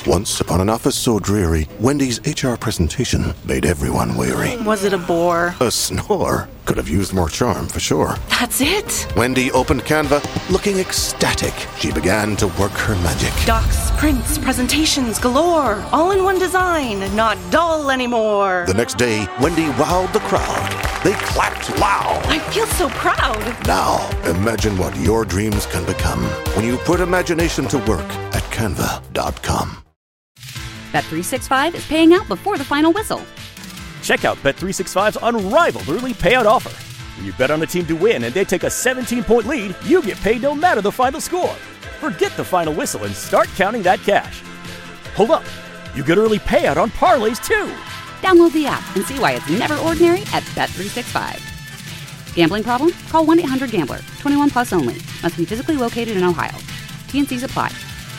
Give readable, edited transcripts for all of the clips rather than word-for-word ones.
Once upon an office so dreary, Wendy's HR presentation made everyone weary. Was it a bore? A snore. Could have used more charm, for sure. That's it? Wendy opened Canva, looking ecstatic. She began to work her magic. Docs, prints, presentations galore. All in one design, not dull anymore. The next day, Wendy wowed the crowd. They clapped loud. I feel so proud. Now, imagine what your dreams can become when you put imagination to work at canva.com. Bet365 is paying out before the final whistle. Check out Bet365's unrivaled early payout offer. When you bet on a team to win and they take a 17-point lead, you get paid no matter the final score. Forget the final whistle and start counting that cash. Hold up. You get early payout on parlays, too. Download the app and see why it's never ordinary at Bet365. Gambling problem? Call 1-800-GAMBLER. 21 plus only. Must be physically located in Ohio. T&Cs apply.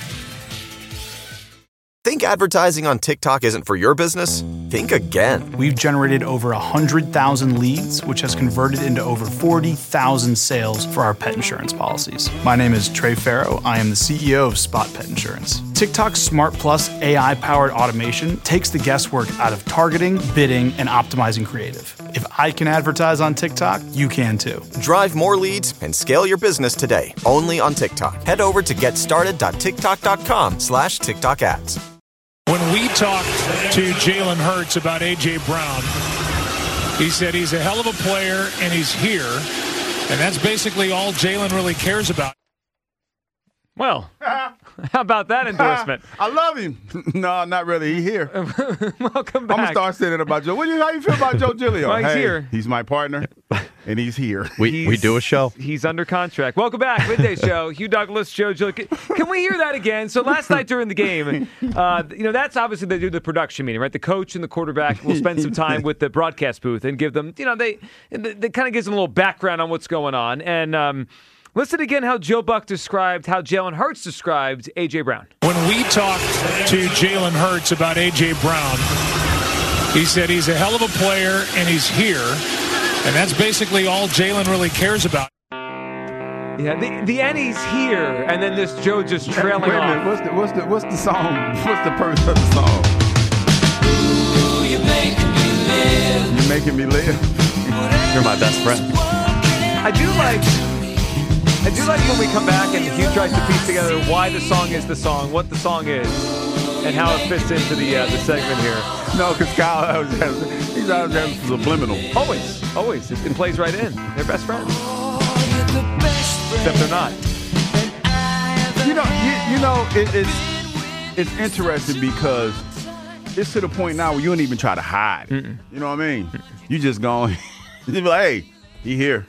Think advertising on TikTok isn't for your business? Think again. We've generated over 100,000 leads, which has converted into over 40,000 sales for our pet insurance policies. My name is Trey Farrow. I am the CEO of Spot Pet Insurance. TikTok's Smart Plus AI-powered automation takes the guesswork out of targeting, bidding, and optimizing creative. If I can advertise on TikTok, you can too. Drive more leads and scale your business today, only on TikTok. Head over to getstarted.tiktok.com/TikTok ads. When we talked to Jalen Hurts about A.J. Brown, he said he's a hell of a player and he's here. And that's basically all Jalen really cares about. Well, how about that endorsement? I love him. No, not really. He's here. Welcome back. I'm going to start saying it about Joe. How you feel about Joe Giglio? Well, he's here. He's my partner, and he's here. We do a show. He's under contract. Welcome back. Midday Show. Hugh Douglas, Joe Giglio. Can we hear that again? So last night during the game, that's obviously they do the production meeting, right? The coach and the quarterback will spend some time with the broadcast booth and give them, they kind of gives them a little background on what's going on. And listen again how Joe Buck described, how Jalen Hurts described A.J. Brown. When we talked to Jalen Hurts about A.J. Brown, he said he's a hell of a player and he's here. And that's basically all Jalen really cares about. Yeah, the end he's here, and then this Joe just trailing Wait a minute, off. What's the song? What's the purpose of the song? Ooh, you're making me live. You're making me live. You're my best friend. I do like when we come back and Hugh tries to piece together why the song is the song, what the song is, and how it fits into the segment here. No, because Kyle he's always having subliminal. Always. It plays right in. They're best friends. Except they're not. It's interesting because it's to the point now where you don't even try to hide. You know what I mean? You just going, you be like, hey, he here.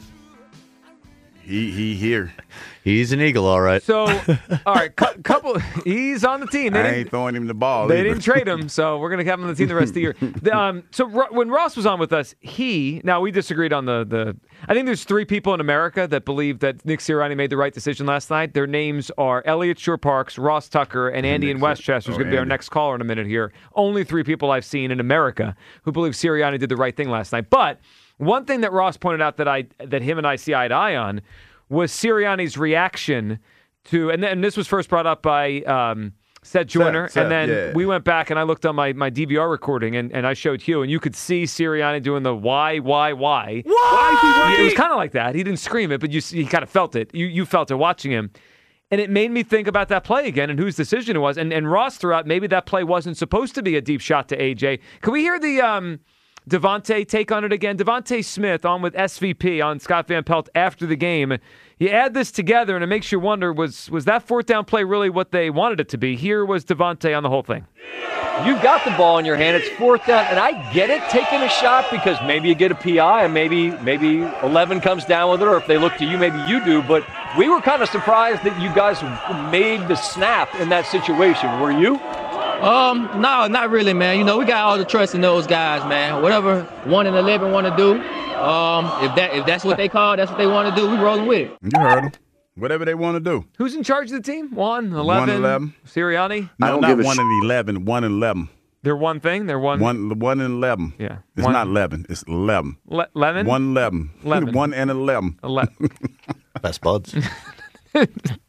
He here. He's an Eagle, all right. So, all right, he's on the team. I ain't throwing him the ball. They didn't trade him, so we're going to have him on the team the rest of the year. So when Ross was on with us, now we disagreed on the I think there's 3 people in America that believe that Nick Sirianni made the right decision last night. Their names are Elliot Shore-Parks, Ross Tucker, and Andy in Westchester, who's going to be our next caller in a minute here. Only 3 people I've seen in America who believe Sirianni did the right thing last night. But one thing that Ross pointed out that him and I see eye to eye on was Sirianni's reaction to, and this was first brought up by Seth Joyner, and then we went back and I looked on my DVR recording and I showed Hugh, and you could see Sirianni doing the why? Why? It was kind of like that. He didn't scream it, but he kind of felt it. You felt it watching him. And it made me think about that play again and whose decision it was. And Ross threw out maybe that play wasn't supposed to be a deep shot to AJ. Can we hear the Devontae take on it again? Devontae Smith on with SVP on Scott Van Pelt after the game. You add this together and it makes you wonder, was that 4th down play really what they wanted it to be? Here was Devontae on the whole thing. You've got the ball in your hand. It's 4th down, and I get it, taking a shot because maybe you get a PI and maybe 11 comes down with it, or if they look to you, maybe you do. But we were kind of surprised that you guys made the snap in that situation. Were you? No, not really, man. We got all the trust in those guys, man. Whatever 1 and 11 want to do, if that's what they call, that's what they want to do, we rolling with it. You heard them. Whatever they want to do. Who's in charge of the team? 1, 11? 11. Sirianni? No, not 1 and 11. 1 and 11. They're one thing? They're one? 1 and 11. Yeah. It's not 11. It's 11. 11? 1 11. 1 and 11. 11. Best buds.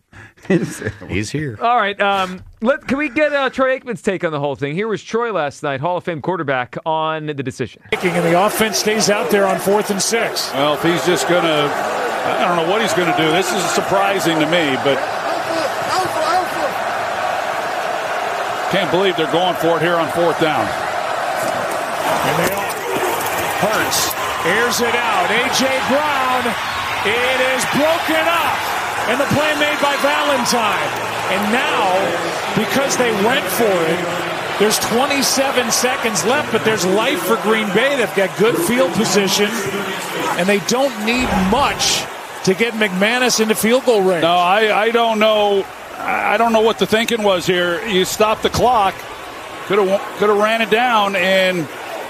He's here. All right. Can we get Troy Aikman's take on the whole thing? Here was Troy last night, Hall of Fame quarterback, on the decision. And the offense stays out there on 4th and 6. Well, if he's just going to, I don't know what he's going to do. This is surprising to me, but can't believe they're going for it here on 4th down. And they are. Hurts airs it out. A.J. Brown. It is broken up. And the play made by Valentine. And now, because they went for it, there's 27 seconds left, but there's life for Green Bay. They've got good field position, and they don't need much to get McManus into field goal range. No, I don't know. I don't know what the thinking was here. You stopped the clock. Could have ran it down, and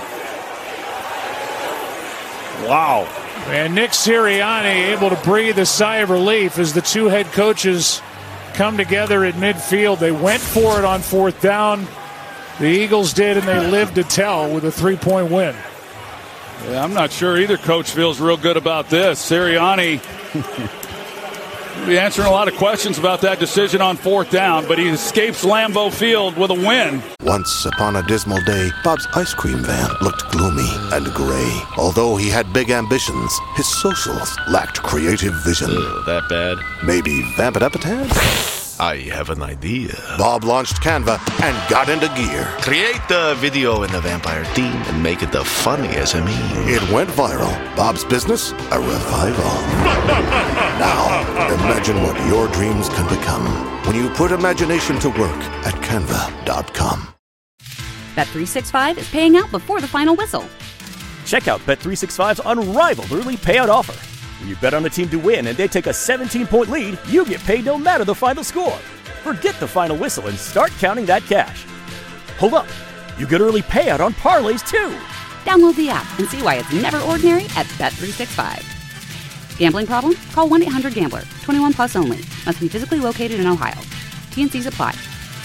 wow. And Nick Sirianni able to breathe a sigh of relief as the two head coaches come together at midfield. They went for it on 4th down. The Eagles did, and they lived to tell with a 3-point win. Yeah, I'm not sure either coach feels real good about this. Sirianni will be answering a lot of questions about that decision on 4th down, but he escapes Lambeau Field with a win. Once upon a dismal day, Bob's ice cream van looked gloomy and gray. Although he had big ambitions, his socials lacked creative vision. That bad? Maybe vamp it up a tad? I have an idea. Bob launched Canva and got into gear. Create the video in the vampire theme and make it the funniest meme. It went viral. Bob's business, a revival. Now, imagine what your dreams can become when you put imagination to work at Canva.com. Bet365 is paying out before the final whistle. Check out Bet365's unrivaled early payout offer. When you bet on the team to win and they take a 17-point lead, you get paid no matter the final score. Forget the final whistle and start counting that cash. Hold up. You get early payout on parlays, too. Download the app and see why it's never ordinary at Bet365. Gambling problem? Call 1-800-GAMBLER. 21 plus only. Must be physically located in Ohio. T&Cs apply.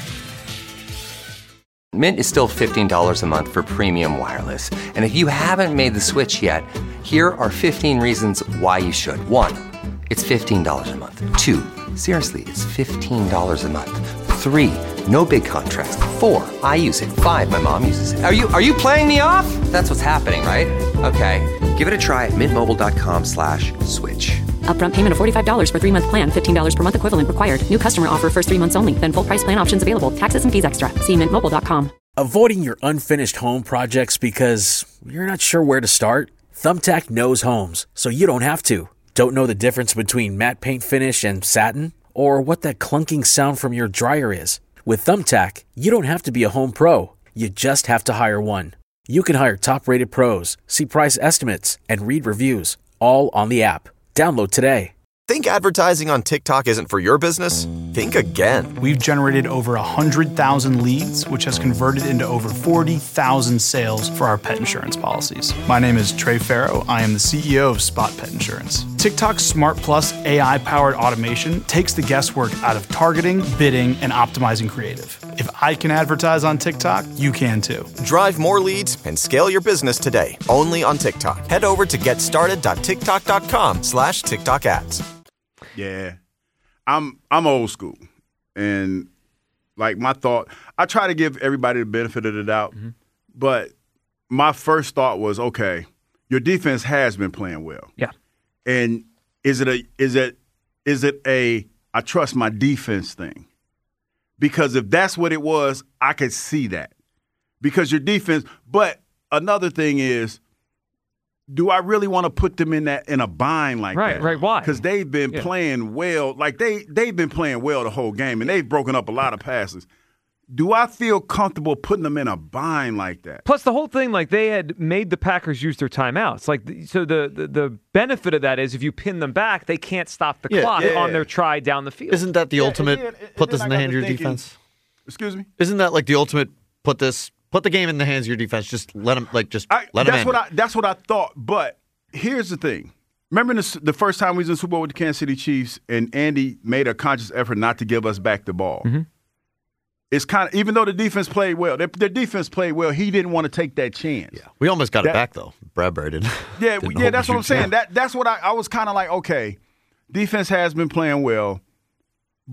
Mint is still $15 a month for premium wireless. And if you haven't made the switch yet, here are 15 reasons why you should. 1, it's $15 a month. 2, seriously, it's $15 a month. 3, no big contracts. 4, I use it. 5, my mom uses it. Are you playing me off? That's what's happening, right? Okay, give it a try at mintmobile.com/switch. Upfront payment of $45 for 3-month plan. $15 per month equivalent required. New customer offer first 3 months only. Then full price plan options available. Taxes and fees extra. See mintmobile.com. Avoiding your unfinished home projects because you're not sure where to start? Thumbtack knows homes, so you don't have to. Don't know the difference between matte paint finish and satin? Or what that clunking sound from your dryer is? With Thumbtack, you don't have to be a home pro. You just have to hire one. You can hire top-rated pros, see price estimates, and read reviews, all on the app. Download today. Think advertising on TikTok isn't for your business? Think again. We've generated over 100,000 leads, which has converted into over 40,000 sales for our pet insurance policies. My name is Trey Farrow. I am the CEO of Spot Pet Insurance. TikTok's Smart Plus AI-powered automation takes the guesswork out of targeting, bidding, and optimizing creative. If I can advertise on TikTok, you can too. Drive more leads and scale your business today, only on TikTok. Head over to getstarted.tiktok.com/TikTok ads. Yeah, I'm old school, and like my thought, I try to give everybody the benefit of the doubt, but my first thought was, okay, your defense has been playing well. Yeah, and is it a I trust my defense thing? Because if that's what it was, I could see that. Because your defense, but another thing is, do I really want to put them in a bind like that? Right, why? Because they've been playing well. Like, they've been playing well the whole game, and they've broken up a lot of passes. Do I feel comfortable putting them in a bind like that? Plus, the whole thing, like, they had made the Packers use their timeouts. Like, so the benefit of that is if you pin them back, they can't stop the clock on their try down the field. Isn't that the ultimate put this in the hands of your defense? Excuse me? Isn't that like the ultimate put the game in the hands of your defense? Just let them, let them in. That's what I thought. But here's the thing. Remember the first time we was in the Super Bowl with the Kansas City Chiefs and Andy made a conscious effort not to give us back the ball. Mm-hmm. It's kind of, even though the defense played well, their defense played well, he didn't want to take that chance. Yeah. We almost got it back, though. Bradbury did. Yeah, that's what I'm saying. That's what I was kind of like, okay, defense has been playing well, but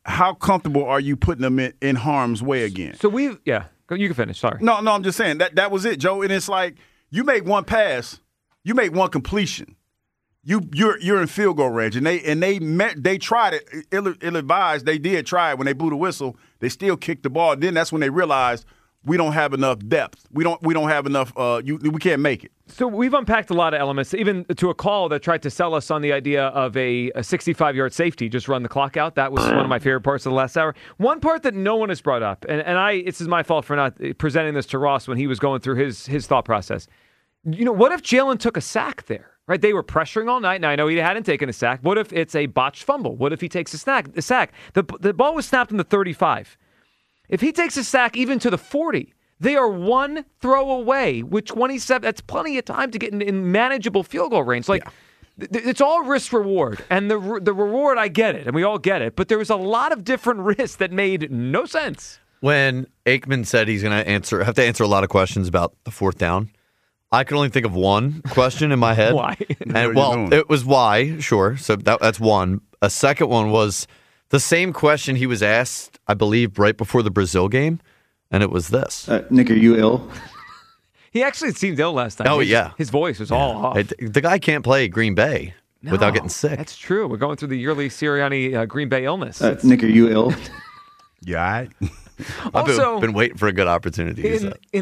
how comfortable are you putting them in harm's way again? So you can finish. Sorry. No, I'm just saying that was it, Joe. And it's like you make one pass, you make one completion. You're in field goal range, and they tried it. Ill-advised, they did try it when they blew the whistle. They still kicked the ball. Then that's when they realized we don't have enough depth. We don't have enough. We can't make it. So we've unpacked a lot of elements, even to a call that tried to sell us on the idea of a 65-yard safety, just run the clock out. That was one of my favorite parts of the last hour. One part that no one has brought up, and this is my fault for not presenting this to Ross when he was going through his thought process. What if Jalen took a sack there? Right, they were pressuring all night. Now, I know he hadn't taken a sack. What if it's a botched fumble? What if he takes a sack? The ball was snapped in the 35. If he takes a sack even to the 40, they are one throw away with 27. That's plenty of time to get in manageable field goal range. It's all risk reward. And the reward, I get it, and we all get it. But there was a lot of different risks that made no sense. When Aikman said he's going to have to answer a lot of questions about the fourth down, I could only think of one question in my head. Why? And it was why, sure. So that's one. A second one was the same question he was asked, I believe, right before the Brazil game, and it was this. Nick, are you ill? He actually seemed ill last time. Yeah. His voice was all off. The guy can't play Green Bay without getting sick. That's true. We're going through the yearly Sirianni Green Bay illness. Nick, are you ill? Yeah, I've been waiting for a good opportunity.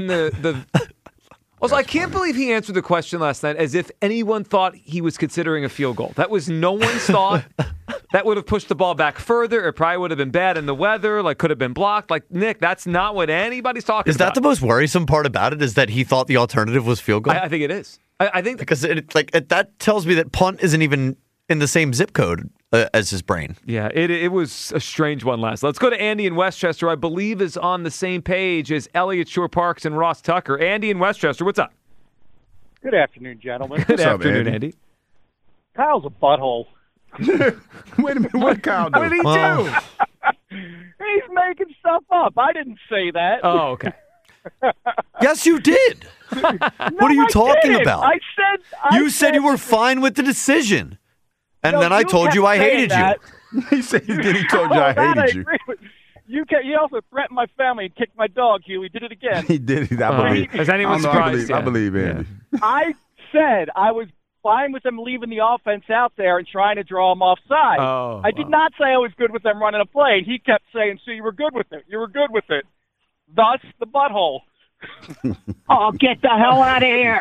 Also, I can't believe he answered the question last night as if anyone thought he was considering a field goal. That was no one's thought. That would have pushed the ball back further. It probably would have been bad in the weather, could have been blocked. Nick, that's not what anybody's talking about. Is that the most worrisome part about it, is that he thought the alternative was field goal? I think it is. I think because that tells me that punt isn't even in the same zip code as his brain. Yeah, it was a strange one last. Let's go to Andy in Westchester, I believe is on the same page as Elliott Shore Parks and Ross Tucker. Andy in Westchester, what's up? Good afternoon, gentlemen. Good afternoon, Andy. Kyle's a butthole. Wait a minute, what Kyle do? What did he do? He's making stuff up. I didn't say that. Oh, okay. Yes, you did. What are you talking about? I said you were fine with the decision. And then I told you I hated you. He said he told you I hated you. You also threatened my family and kicked my dog, Hugh. He did it again. He did it. I believe. Is anyone surprised? I believe Andy. I said I was fine with them leaving the offense out there and trying to draw them offside. I did not say I was good with them running a play. And he kept saying, so you were good with it. You were good with it. Thus, the butthole. Oh, get the hell out of here.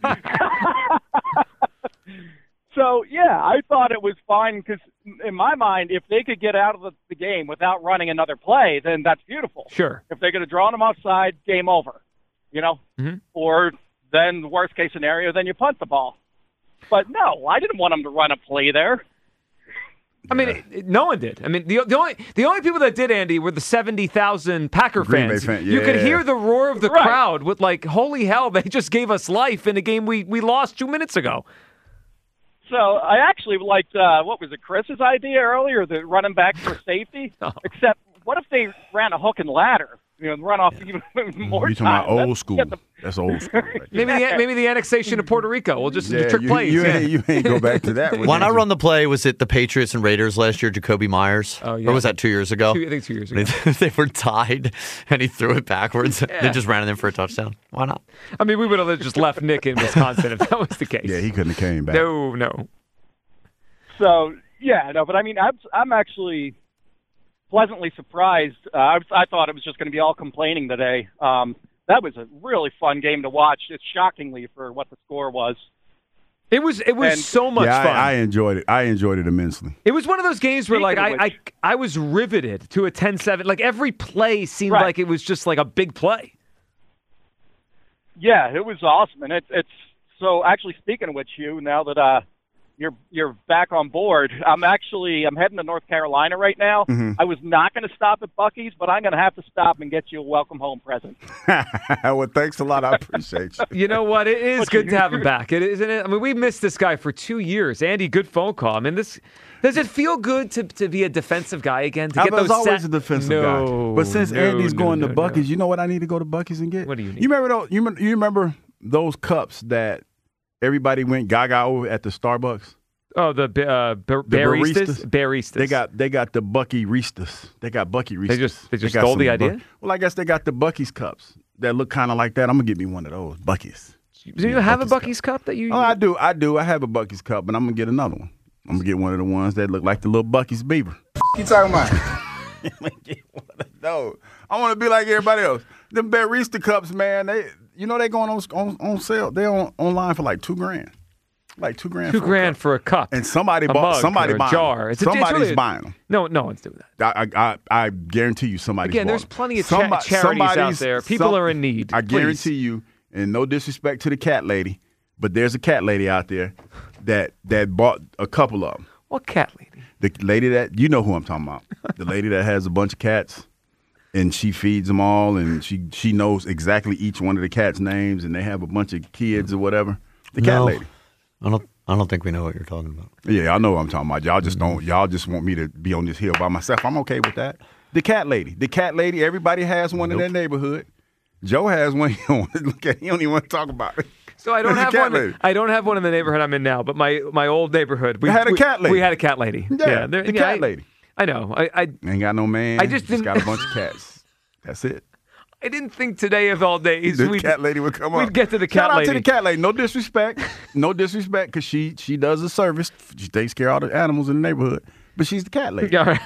So, yeah, I thought it was fine because, in my mind, if they could get out of the game without running another play, then that's beautiful. Sure. If they could have drawn them offside, game over, Mm-hmm. Or then the worst-case scenario, then you punt the ball. But, no, I didn't want them to run a play there. I mean, no one did. I mean, the only people that did, Andy, were the 70,000 Packer fans. You could hear the roar of the crowd with holy hell, they just gave us life in a game we lost 2 minutes ago. So I actually liked, what was it, Chris's idea earlier, the running back for safety? Oh. Except, what if they ran a hook and ladder? Run off even more You're talking time. about old school. That's old school. Right maybe the annexation of Puerto Rico. We'll just trick plays. You ain't go back to that. When I run the play, was it the Patriots and Raiders last year, Jacoby Myers? Oh, yeah. Or was that 2 years ago? I think 2 years ago. They were tied, and he threw it backwards. Yeah. They just ran it in for a touchdown. Why not? I mean, we would have just left Nick in Wisconsin if that was the case. Yeah, he couldn't have came back. No. So, yeah, no, but I mean, I'm actually pleasantly surprised. I thought it was just going to be all complaining today. That was a really fun game to watch. It's shockingly for what the score was. It was so much fun. I enjoyed it. I enjoyed it immensely. It was one of those games where I was riveted to a 10-7. Every play seemed like it was just a big play. Yeah, it was awesome, and it's so. Actually, speaking of which, Hugh, now that you're back on board, I'm heading to North Carolina right now. Mm-hmm. I was not going to stop at Buc-ee's, but I'm going to have to stop and get you a welcome home present. Well, thanks a lot. I appreciate you. You know what? It is good to have him back, isn't it? I mean, we missed this guy for 2 years. Andy, good phone call. I mean, does it feel good to be a defensive guy again? To get those always a defensive guy. But since Andy's going to Buc-ee's, you know what I need to go to Buc-ee's and get? What do you need? You remember those cups that everybody went gaga over at the Starbucks? Oh, the baristas. Baristas. They got the Bucky Ristas. They got Bucky Ristas. They just got stole the some idea? Well, I guess they got the Bucky's cups that look kind of like that. I'm gonna get me one of those Bucky's. Do you have a Bucky's cup that you? Oh, I do. I have a Bucky's cup, but I'm gonna get another one. I'm gonna get one of the ones that look like the little Bucky's beaver. You talking about? No, I want to be like everybody else. Them barista cups, man. They going on sale. They online for like $2,000. Like $2,000. $2,000 for a cup. And somebody bought. Mug Somebody or a buying. jar. Somebody's buying them. No one's doing that. I guarantee you, somebody's. Again, there's plenty of charities out there. People are in need. I guarantee you, and no disrespect to the cat lady, but there's a cat lady out there that bought a couple of them. What cat lady? The lady that, you know who I'm talking about. The lady that has a bunch of cats, and she feeds them all, and she knows exactly each one of the cats' names, and they have a bunch of kids or whatever. The cat lady. I don't think we know what you're talking about. Yeah, I know what I'm talking about. Y'all just don't. Y'all just want me to be on this hill by myself. I'm okay with that. The cat lady. Everybody has one in their neighborhood. Joe has one. He don't even want to talk about it. So I don't have one. Lady. I don't have one in the neighborhood I'm in now, but my old neighborhood. We had a cat lady. We had a cat lady. Yeah, the cat lady. I know. I ain't got no man. I just got a bunch of cats. That's it. I didn't think today of all days the cat lady would come up. We'd get to the cat lady. Shout out to the cat lady. No disrespect. Because she does a service. She takes care of all the animals in the neighborhood. But she's the cat lady. Yeah, right.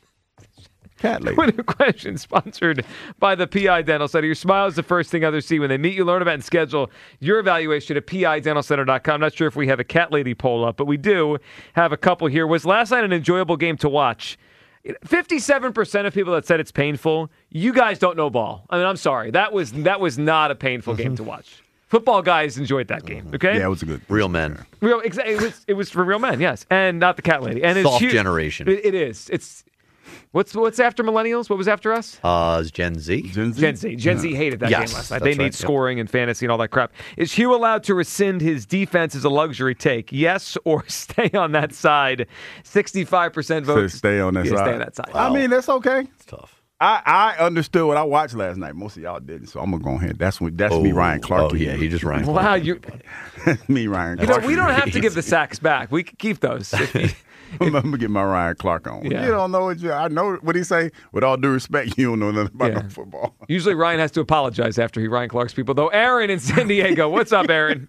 Cat lady. Winner question sponsored by the PI Dental Center. Your smile is the first thing others see when they meet you. Learn about and schedule your evaluation at PIDentalCenter.com. Not sure if we have a cat lady poll up, but we do have a couple here. Was last night an enjoyable game to watch? 57% of people that said it's painful. You guys don't know ball. I mean, I'm sorry. That was not a painful game to watch. Football guys enjoyed that game. Okay. Yeah, it was a good real men. It was for real men. Yes, and not the cat lady. And soft it's generation. It is. It's. What's after millennials? What was after us? Gen Z. Gen Z hated that game last night. They need scoring and fantasy and all that crap. Is Hugh allowed to rescind his defense as a luxury take? Yes, or stay on that side? 65% vote. Stay on that side. Stay on that side. Wow. I mean, that's okay. It's tough. I understood what I watched last night. Most of y'all didn't, so I'm gonna go ahead. That's me, Ryan Clark. Oh yeah, he just Ryan. Wow, you. Me, Ryan Clark. We don't have to give the sacks back. We can keep those. I'm gonna get my Ryan Clark on. Yeah. You don't know what I know. What he say? With all due respect, you don't know nothing about no football. Usually Ryan has to apologize after he Ryan Clarks people, though. Aaron in San Diego. What's up, Aaron?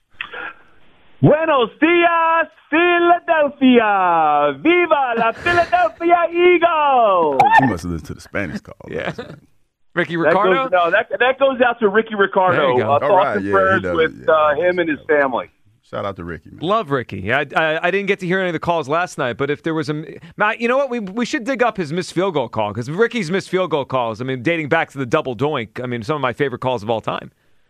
Buenos dias, Philadelphia! Viva la Philadelphia Eagles! You must listen to the Spanish call. Yeah. Ricky Ricardo? That goes out to Ricky Ricardo. Thoughts and prayers with him and his family. Shout out to Ricky, man. Love Ricky. I didn't get to hear any of the calls last night, but if there was Matt, you know what? We should dig up his missed field goal call, because Ricky's missed field goal calls, I mean, dating back to the double doink, I mean, some of my favorite calls of all time.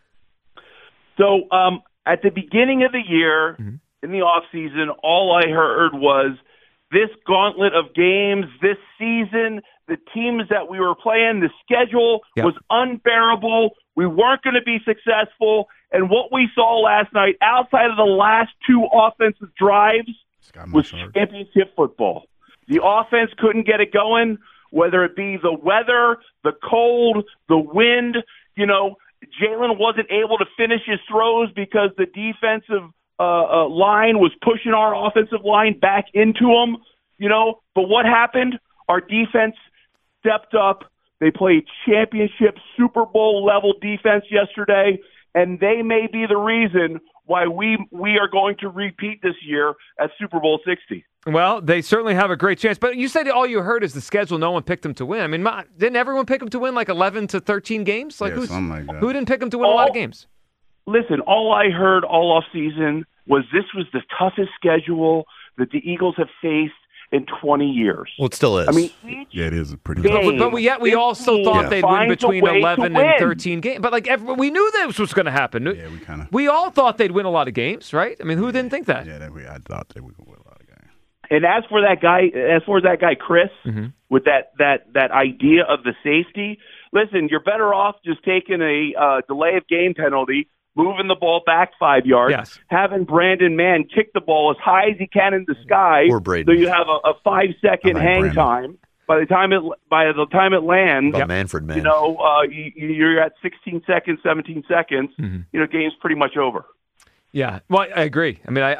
So at the beginning of the year, in the offseason, all I heard was this gauntlet of games this season, the teams that we were playing, the schedule was unbearable. We weren't going to be successful. And what we saw last night, outside of the last two offensive drives, was championship football. The offense couldn't get it going, whether it be the weather, the cold, the wind. You know, Jalen wasn't able to finish his throws because the defensive line was pushing our offensive line back into him. You know, but what happened? Our defense stepped up. They played championship Super Bowl level defense yesterday, and they may be the reason why we are going to repeat this year at Super Bowl 60. Well, they certainly have a great chance. But you said all you heard is the schedule. No one picked them to win. I mean, didn't everyone pick them to win like 11 to 13 games? Like something like that. Who didn't pick them to win a lot of games? Listen, all I heard all off season was this was the toughest schedule that the Eagles have faced in 20 years. Well, it still is. I mean, it is a pretty game, but we also thought they'd win between 11 and 13 games. But we knew this was going to happen. Yeah, we all thought they'd win a lot of games, right? I mean, who didn't think that? Yeah, I thought they would win a lot of games. And as for that guy, Chris, with that idea of the safety, listen, you're better off just taking a delay of game penalty, moving the ball back 5 yards, having Brandon Mann kick the ball as high as he can in the sky, so you have a 5-second hang time. By the time it lands, Manfred Mann. You know, you're at 16 seconds, 17 seconds. You know, game's pretty much over. Yeah, well, I agree. I mean,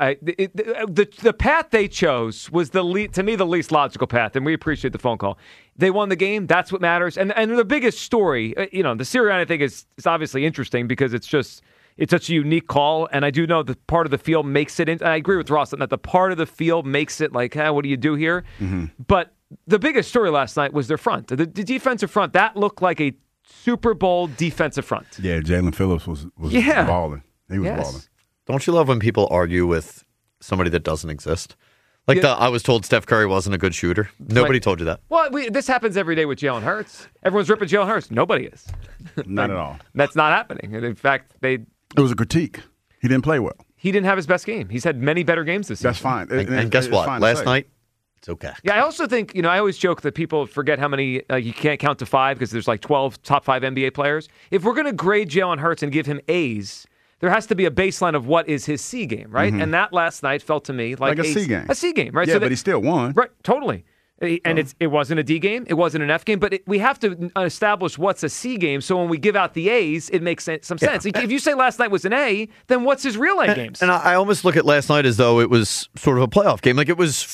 the path they chose was to me the least logical path, and we appreciate the phone call. They won the game. That's what matters. And the biggest story, the Sirianni thing is obviously interesting because it's such a unique call, and I do know the part of the field makes it. I agree with Ross that the part of the field makes it like, what do you do here? Mm-hmm. But the biggest story last night was their front, the defensive front. That looked like a Super Bowl defensive front. Yeah, Jalen Phillips was balling. He was balling. Don't you love when people argue with somebody that doesn't exist? Like I was told Steph Curry wasn't a good shooter. Nobody told you that. Well, this happens every day with Jalen Hurts. Everyone's ripping Jalen Hurts. Nobody is. Not at all. That's not happening. And in fact, it was a critique. He didn't play well. He didn't have his best game. He's had many better games this season. That's fine. And guess what? Last night, it's okay. Yeah, I also think, I always joke that people forget how many, you can't count to 5 because there's like 12 top 5 NBA players. If we're going to grade Jalen Hurts and give him A's, there has to be a baseline of what is his C game, right? Mm-hmm. And that last night felt to me like a C game. A C game, right? Yeah, but he still won. Right, totally. And it wasn't a D game. It wasn't an F game. But we have to establish what's a C game. So when we give out the A's, it makes some sense. If you say last night was an A, then what's his real A games? And I almost look at last night as though it was sort of a playoff game. Like it was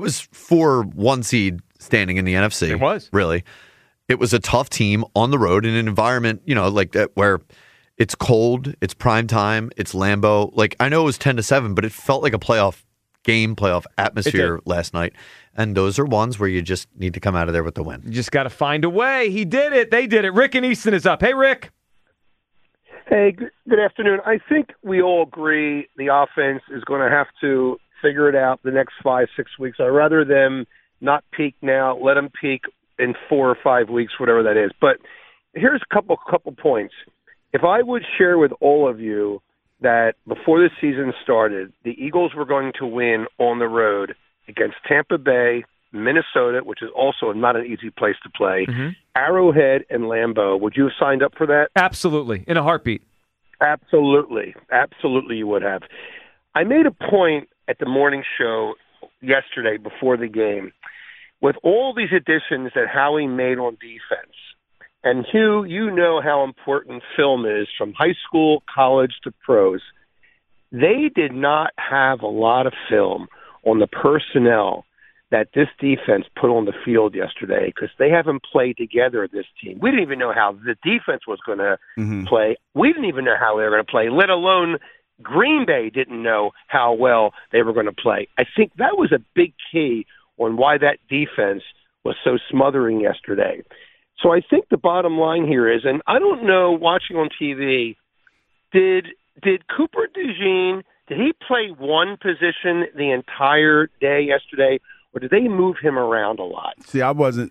for 1 seed standing in the NFC. It was. Really. It was a tough team on the road in an environment, like that where it's cold, it's prime time, it's Lambeau. Like I know it was 10-7, but it felt like a playoff game, playoff atmosphere last night. And those are ones where you just need to come out of there with the win. You just got to find a way. He did it. They did it. Rick and Easton is up. Hey, Rick. Hey, good afternoon. I think we all agree the offense is going to have to figure it out the next 5-6 weeks. I'd rather them not peak now, let them peak in 4 or 5 weeks, whatever that is. But here's a couple points. If I would share with all of you that before the season started, the Eagles were going to win on the road against Tampa Bay, Minnesota, which is also not an easy place to play, Arrowhead, and Lambeau, would you have signed up for that? Absolutely. In a heartbeat. Absolutely. Absolutely you would have. I made a point at the morning show yesterday before the game. With all these additions that Howie made on defense, and Hugh, you know how important film is from high school, college to pros. They did not have a lot of film on the personnel that this defense put on the field yesterday because they haven't played together, this team. We didn't even know how the defense was going to play. We didn't even know how they were going to play, let alone Green Bay didn't know how well they were going to play. I think that was a big key on why that defense was so smothering yesterday. So I think the bottom line here is, and I don't know, watching on TV, did Cooper DeJean, did he play one position the entire day yesterday, or did they move him around a lot? See, I wasn't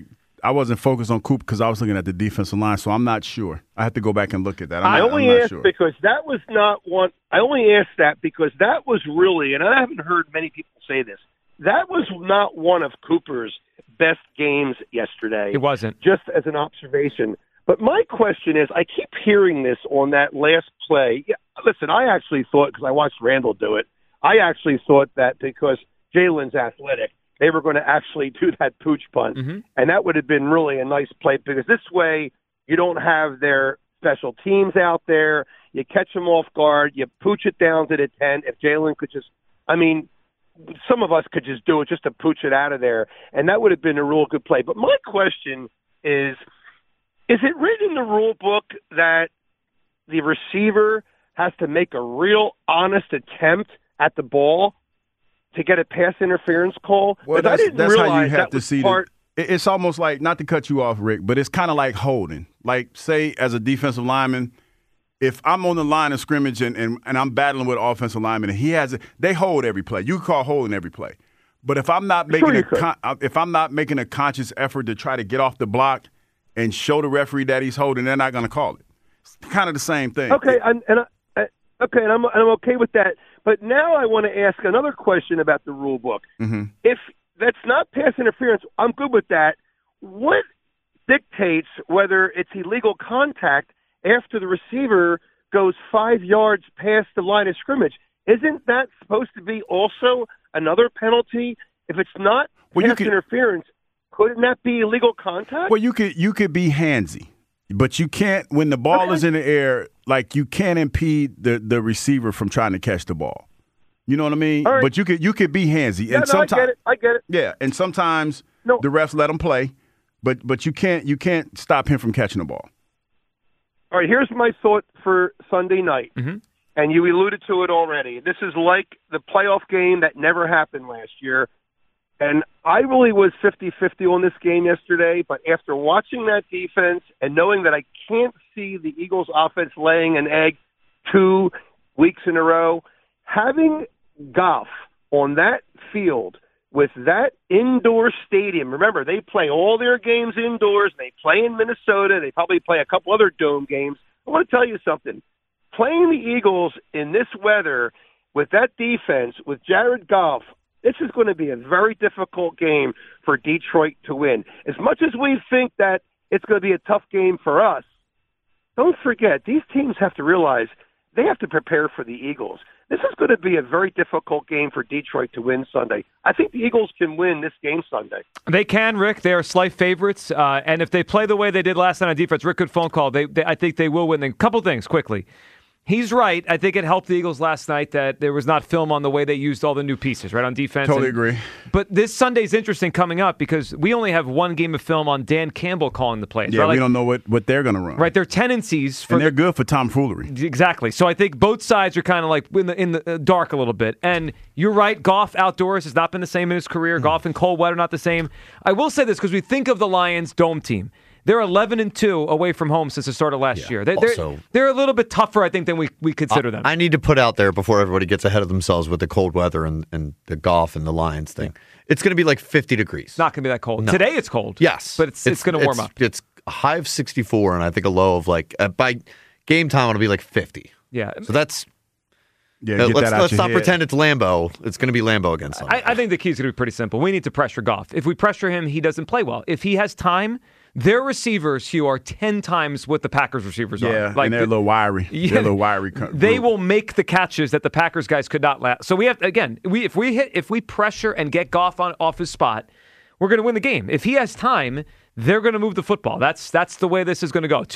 focused on Cooper because I was looking at the defensive line, so I'm not sure. I have to go back and look at that. I only asked because that was not one. I only asked that because that was really, and I haven't heard many people say this, that was not one of Cooper's best games yesterday. It wasn't. Just as an observation. But my question is, I keep hearing this on that last play. Yeah, listen, I actually thought, because I watched Randall do it, I actually thought that because Jalen's athletic, they were going to actually do that pooch punt. And that would have been really a nice play because this way you don't have their special teams out there. You catch them off guard. You pooch it down to the 10. If Jalen could just, some of us could just do it just to pooch it out of there, and that would have been a real good play. But my question is it written in the rule book that the receiver has to make a real honest attempt at the ball to get a pass interference call? Well, that's how you have to see it. It's almost like, not to cut you off, Rick, but it's kind of like holding. Like, say, as a defensive lineman, if I'm on the line of scrimmage and I'm battling with an offensive lineman and they hold every play. You call holding every play. But if I'm not making a conscious effort to try to get off the block and show the referee that he's holding, they're not going to call it. It's kind of the same thing. Okay, I'm okay with that. But now I want to ask another question about the rule book. If that's not pass interference, I'm good with that. What dictates whether it's illegal contact after the receiver goes 5 yards past the line of scrimmage? Isn't that supposed to be also another penalty? If it's not pass interference, couldn't that be illegal contact? Well, you could be handsy. But you can't, when the ball is in the air, like you can't impede the receiver from trying to catch the ball. You know what I mean? Right. But you could be handsy. Yeah, And no, I get it. Yeah, and sometimes the refs let him play, but you can't stop him from catching the ball. All right, here's my thought for Sunday night, and you alluded to it already. This is like the playoff game that never happened last year, and I really was 50-50 on this game yesterday, but after watching that defense and knowing that I can't see the Eagles' offense laying an egg 2 weeks in a row, having Goff on that field with that indoor stadium. Remember, they play all their games indoors. They play in Minnesota. They probably play a couple other dome games. I want to tell you something. Playing the Eagles in this weather with that defense, with Jared Goff, this is going to be a very difficult game for Detroit to win. As much as we think that it's going to be a tough game for us, don't forget, these teams have to realize they have to prepare for the Eagles. This is going to be a very difficult game for Detroit to win Sunday. I think the Eagles can win this game Sunday. They can, Rick. They are slight favorites. And if they play the way they did last night on defense, Rick, good phone call. I think they will win. A couple things quickly. He's right. I think it helped the Eagles last night that there was not film on the way they used all the new pieces, right, on defense. Totally agree. But this Sunday's interesting coming up because we only have one game of film on Dan Campbell calling the plays. Yeah, right? we don't know what they're going to run. Right, they're tendencies. And they're good for tomfoolery. Exactly. So I think both sides are kind of like in the dark a little bit. And you're right, Goff outdoors has not been the same in his career. Goff in cold weather, not the same. I will say this because we think of the Lions dome team. They're 11-2 away from home since the start of last year. They're a little bit tougher, I think, than we consider them. I need to put out there before everybody gets ahead of themselves with the cold weather and the Goff and the Lions thing. Yeah. It's going to be like 50 degrees. It's not going to be that cold. No. Today it's cold. Yes. But it's going to warm up. It's a high of 64 and I think a low of by game time it'll be like 50. Yeah. So that's... Yeah, let's not pretend it's Lambeau. It's going to be Lambeau again Sunday. I think the key is going to be pretty simple. We need to pressure Goff. If we pressure him, he doesn't play well. If he has time... Their receivers, Hugh, are 10 times what the Packers receivers are. Yeah, and they're a little wiry. Yeah, they're a little wiry. They will make the catches that the Packers guys could not last. So we have if we pressure and get Goff off his spot, we're going to win the game. If he has time, they're going to move the football. That's the way this is going to go.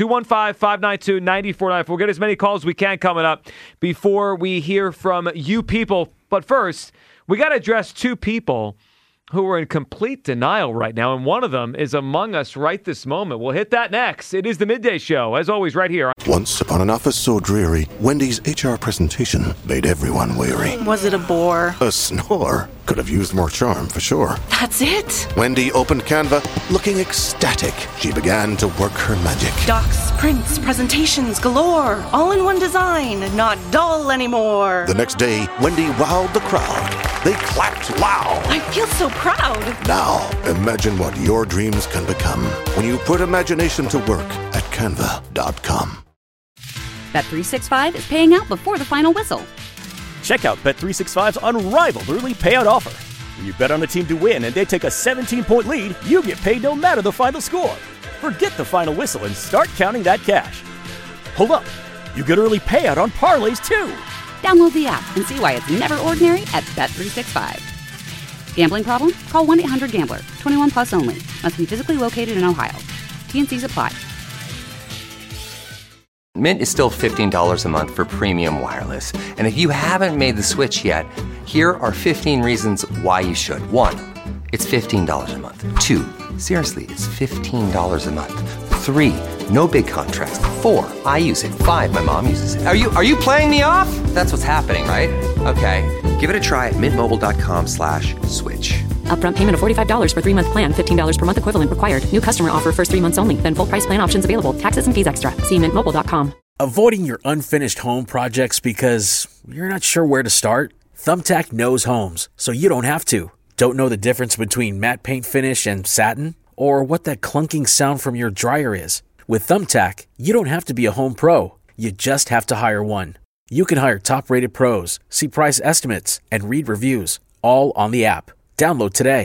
215-592-9494. We'll get as many calls as we can coming up before we hear from you people. But first, we got to address two people who are in complete denial right now, and one of them is among us right this moment. We'll hit that next. It is the Midday Show, as always, right here. Once upon an office so dreary, Wendy's HR presentation made everyone weary. Was it a bore? A snore. Could have used more charm, for sure. That's it? Wendy opened Canva, looking ecstatic. She began to work her magic. Docs, prints, presentations galore. All in one design, not dull anymore. The next day, Wendy wowed the crowd. They clapped loud. I feel so proud. Now, imagine what your dreams can become when you put imagination to work at Canva.com. Bet365 is paying out before the final whistle. Check out Bet365's unrivaled early payout offer. When you bet on a team to win and they take a 17-point lead, you get paid no matter the final score. Forget the final whistle and start counting that cash. Hold up. You get early payout on parlays, too. Download the app and see why it's never ordinary at Bet365. Gambling problem? Call 1-800-GAMBLER. 21 plus only. Must be physically located in Ohio. T&Cs apply. Mint is still $15 a month for premium wireless. And if you haven't made the switch yet, here are 15 reasons why you should. 1, it's $15 a month. 2, seriously, it's $15 a month. 3, no big contracts. 4, I use it. 5, my mom uses it. Are you playing me off? That's what's happening, right? Okay, give it a try at mintmobile.com/switch. Upfront payment of $45 for 3-month plan, $15 per month equivalent required. New customer offer first 3 months only. Then full price plan options available. Taxes and fees extra. See mintmobile.com. Avoiding your unfinished home projects because you're not sure where to start? Thumbtack knows homes, so you don't have to. Don't know the difference between matte paint finish and satin? Or what that clunking sound from your dryer is? With Thumbtack, you don't have to be a home pro. You just have to hire one. You can hire top-rated pros, see price estimates, and read reviews, all on the app. Download today.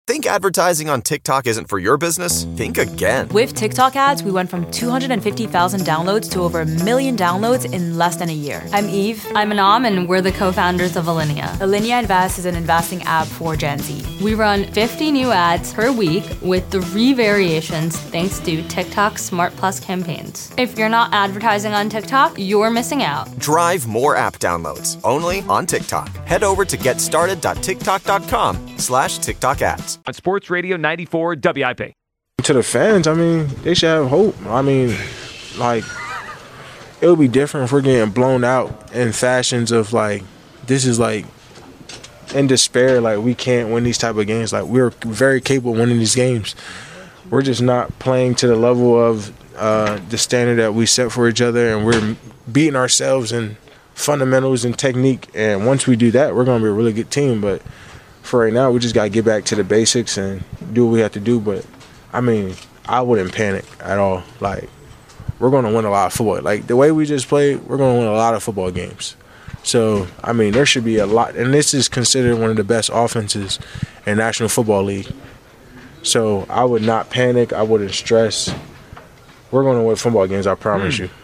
Think advertising on TikTok isn't for your business? Think again. With TikTok ads, we went from 250,000 downloads to over 1 million downloads in less than a year. I'm Eve. I'm Anam, and we're the co-founders of Alinea. Alinea Invest is an investing app for Gen Z. We run 50 new ads per week with 3 variations thanks to TikTok Smart Plus campaigns. If you're not advertising on TikTok, you're missing out. Drive more app downloads only on TikTok. Head over to getstarted.tiktok.com/TikTok ads. On Sports Radio 94 WIP. To the fans, I mean, they should have hope. I mean, like, it would be different if we're getting blown out in fashions of, like, this is, like, in despair, like, we can't win these type of games. Like, we're very capable of winning these games. We're just not playing to the level of the standard that we set for each other, and we're beating ourselves in fundamentals and technique. And once we do that, we're going to be a really good team. But for right now, we just got to get back to the basics and do what we have to do. But, I mean, I wouldn't panic at all. Like, we're going to win a lot of football. Like, the way we just played, we're going to win a lot of football games. So, I mean, there should be a lot. And this is considered one of the best offenses in National Football League. So I would not panic. I wouldn't stress. We're going to win football games, I promise you.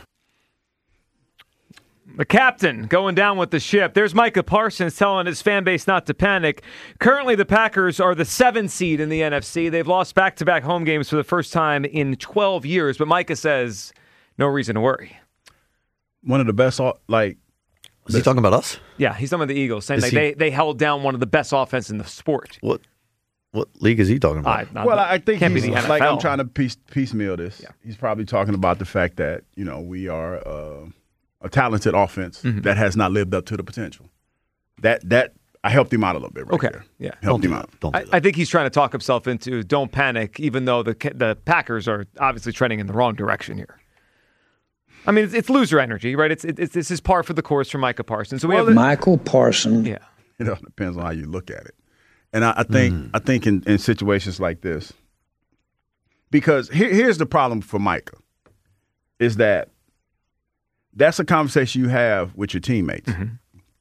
The captain going down with the ship. There's Micah Parsons telling his fan base not to panic. Currently, the Packers are the 7th seed in the NFC. They've lost back-to-back home games for the first time in 12 years. But Micah says no reason to worry. One of the best, like... Is he talking about us? Yeah, he's talking about the Eagles, saying like they held down one of the best offense in the sport. What league is he talking about? I think can't he's be the NFL. like, I'm trying to piecemeal this. Yeah. He's probably talking about the fact that, you know, we are a talented offense that has not lived up to the potential. That I helped him out a little bit there. Yeah. Helped him out. I think he's trying to talk himself into don't panic, even though the Packers are obviously trending in the wrong direction here. I mean, it's loser energy, right? This is par for the course for Micah Parsons. So we have Michael Parsons. Yeah. It all depends on how you look at it. And I think in situations like this, because here's the problem for Micah, is that that's a conversation you have with your teammates. Mm-hmm.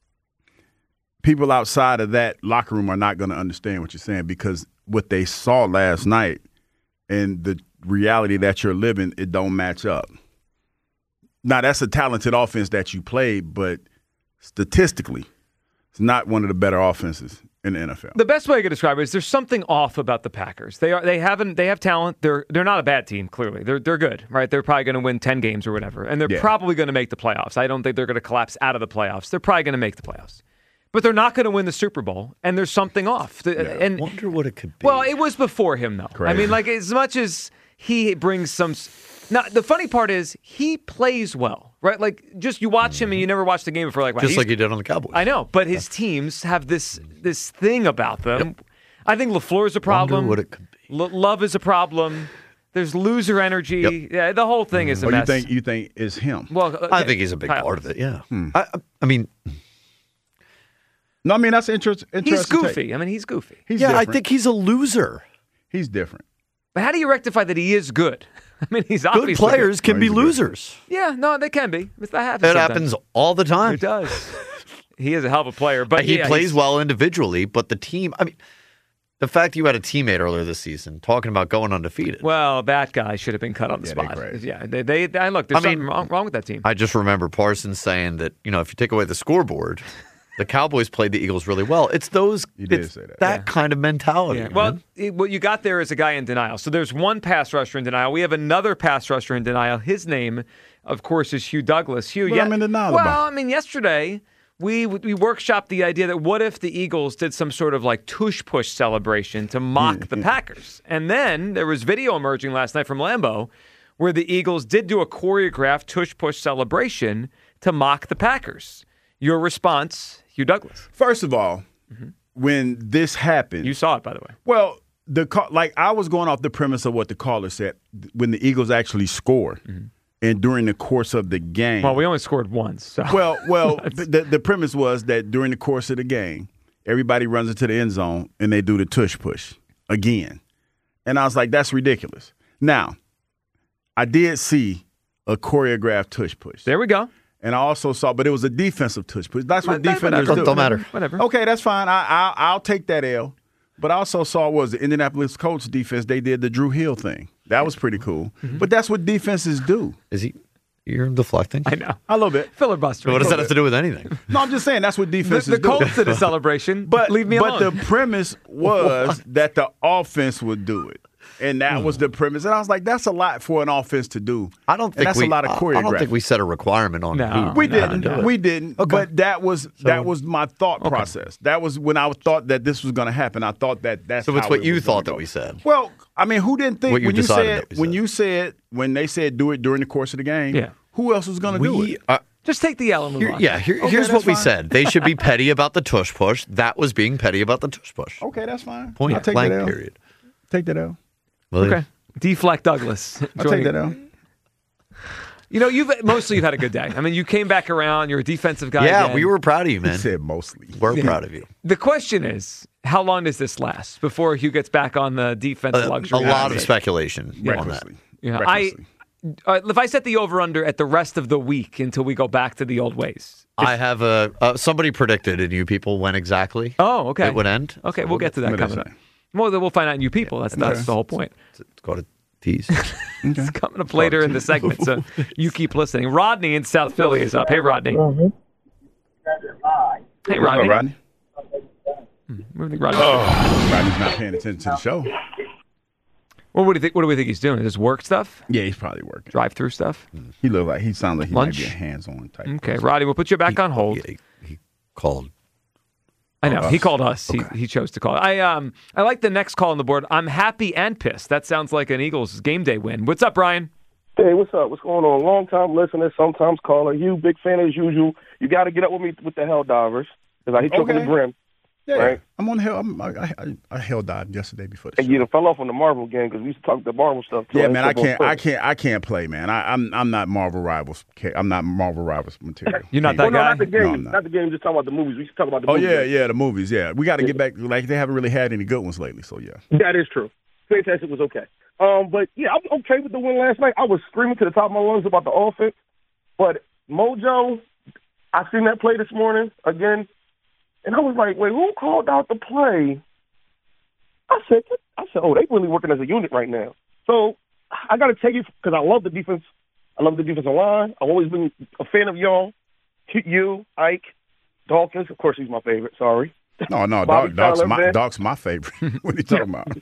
People outside of that locker room are not going to understand what you're saying because what they saw last night and the reality that you're living, it don't match up. Now, that's a talented offense that you played, but statistically, it's not one of the better offenses in the NFL. The best way I could describe it is there's something off about the Packers. They have talent. They're not a bad team, clearly. They're good, right? They're probably going to win 10 games or whatever, and they're probably going to make the playoffs. I don't think they're going to collapse out of the playoffs. They're probably going to make the playoffs. But they're not going to win the Super Bowl, and there's something off. And I wonder what it could be. Well, it was before him, though. Crazy. I mean, like, as much as he brings some... Now, the funny part is he plays well, right? Like, just you watch him and you never watched the game before. Like, wow, just like he did on the Cowboys. I know, but his teams have this thing about them. Yep. I think LaFleur is a problem. Wonder what it could be. Love is a problem. There's loser energy. Yep. Yeah, the whole thing is a mess. You think it's him? Well, I think he's a big part of it. Yeah. I mean. No, I mean, that's interesting. He's goofy. I mean, he's goofy. He's different. I think he's a loser. He's different. But how do you rectify that he is good? I mean, he's obviously good. Players can be losers. Yeah, no, they can be. That happens all the time. It does. He is a hell of a player. But he plays well individually, but the team, I mean, the fact you had a teammate earlier this season talking about going undefeated. Well, that guy should have been cut on the spot. Look, there's something wrong with that team. I just remember Parsons saying that, you know, if you take away the scoreboard, the Cowboys played the Eagles really well. It's that kind of mentality. Yeah. Well, what you got there is a guy in denial. So there's one pass rusher in denial. We have another pass rusher in denial. His name, of course, is Hugh Douglas. Hugh, I'm in denial well, about? I mean, yesterday we workshopped the idea that what if the Eagles did some sort of like tush-push celebration to mock the Packers? And then there was video emerging last night from Lambeau where the Eagles did do a choreographed tush-push celebration to mock the Packers. Your response, Hugh Douglas. First of all, when this happened... You saw it, by the way. Well, I was going off the premise of what the caller said. When the Eagles actually scored, and during the course of the game... Well, we only scored once. So. Well, the premise was that during the course of the game, everybody runs into the end zone, and they do the tush push again. And I was like, that's ridiculous. Now, I did see a choreographed tush push. There we go. And I also saw, but it was a defensive tush push. That's what defenders do. Don't matter. Whatever. Okay, that's fine. I'll take that L. But I also saw the Indianapolis Colts defense. They did the Drew Hill thing. That was pretty cool. Mm-hmm. But that's what defenses do. Is he? You're deflecting? I know. A little bit. Filibuster. What does that have to do with anything? No, I'm just saying that's what defenses do. The Colts did a celebration. But leave me alone. But the premise was that the offense would do it. And that was the premise. And I was like, that's a lot for an offense to do. I don't think that's a lot of choreography. I don't think we set a requirement on who. We didn't. Okay. But that was my thought process. That was when I thought that this was going to happen. I thought that's so. It's how what it you was thought gonna that we said. Well, I mean, who didn't think What you when you decided said when they said do it during the course of the game? Yeah. Who else was going to do it? Just take the L and move on. Here's what we said. They should be petty about the tush push. That was being petty about the tush push. Okay, that's fine. Point I'll take blank that L. period. Take that L. Okay. Deflect Douglas. I'll take that L. You know, you've had a good day. I mean, you came back around. You're a defensive guy. Yeah, again. we were proud of you, man. He said mostly. We're proud of you. The question is, how long does this last before Hugh gets back on the defense luxury? A lot of speculation on that. Yeah, if I set the over-under at the rest of the week until we go back to the old ways. I have somebody predicted, and you people when exactly. Oh, okay. It would end. Okay, we'll get to that coming up. Well, then we'll find out in you people. That's the whole point. It's called a tease. It's coming up later in the segment, so you keep listening. Rodney in South Philly is up. Hey, Rodney. Hey, Rodney. Hello, Rodney. Rodney's Rodney's not paying attention to the show. Well, what do you think? What do we think he's doing? Just work stuff? Yeah, he's probably working. Drive-through stuff? He sounds like he Lunch? might be a hands-on type. Okay, Rodney, we'll put you back on hold. He called. I know. He called us. Okay. He chose to call. I like the next call on the board. I'm happy and pissed. That sounds like an Eagles game day win. What's up, Brian? Hey, what's up? What's going on? Long-time listener, sometimes caller. You, big fan as usual. You got to get up with me with the Hell Divers because I hit you over the brim. Yeah, right? I'm on hell. I hell dived yesterday before the show. And you fell off on the Marvel game because we used to talk the Marvel stuff. Too. Yeah, man, I can't play, man. I'm not Marvel Rivals. I'm not Marvel Rivals material. You're not that guy. Not the game. No, not the game. Just talking about the movies. We should talk about the movies. Yeah, the movies. Yeah, we got to get back. Like they haven't really had any good ones lately. So yeah, that is true. Fantastic was okay. But yeah, I'm okay with the win last night. I was screaming to the top of my lungs about the offense, but Mojo, I seen that play this morning again. And I was like, wait, who called out the play? I said, oh, they really working as a unit right now. So I got to take you because I love the defense. I love the defensive line. I've always been a fan of y'all. You, Ike, Dawkins. Of course, he's my favorite. Sorry. No, Doc's my favorite. What are you talking about?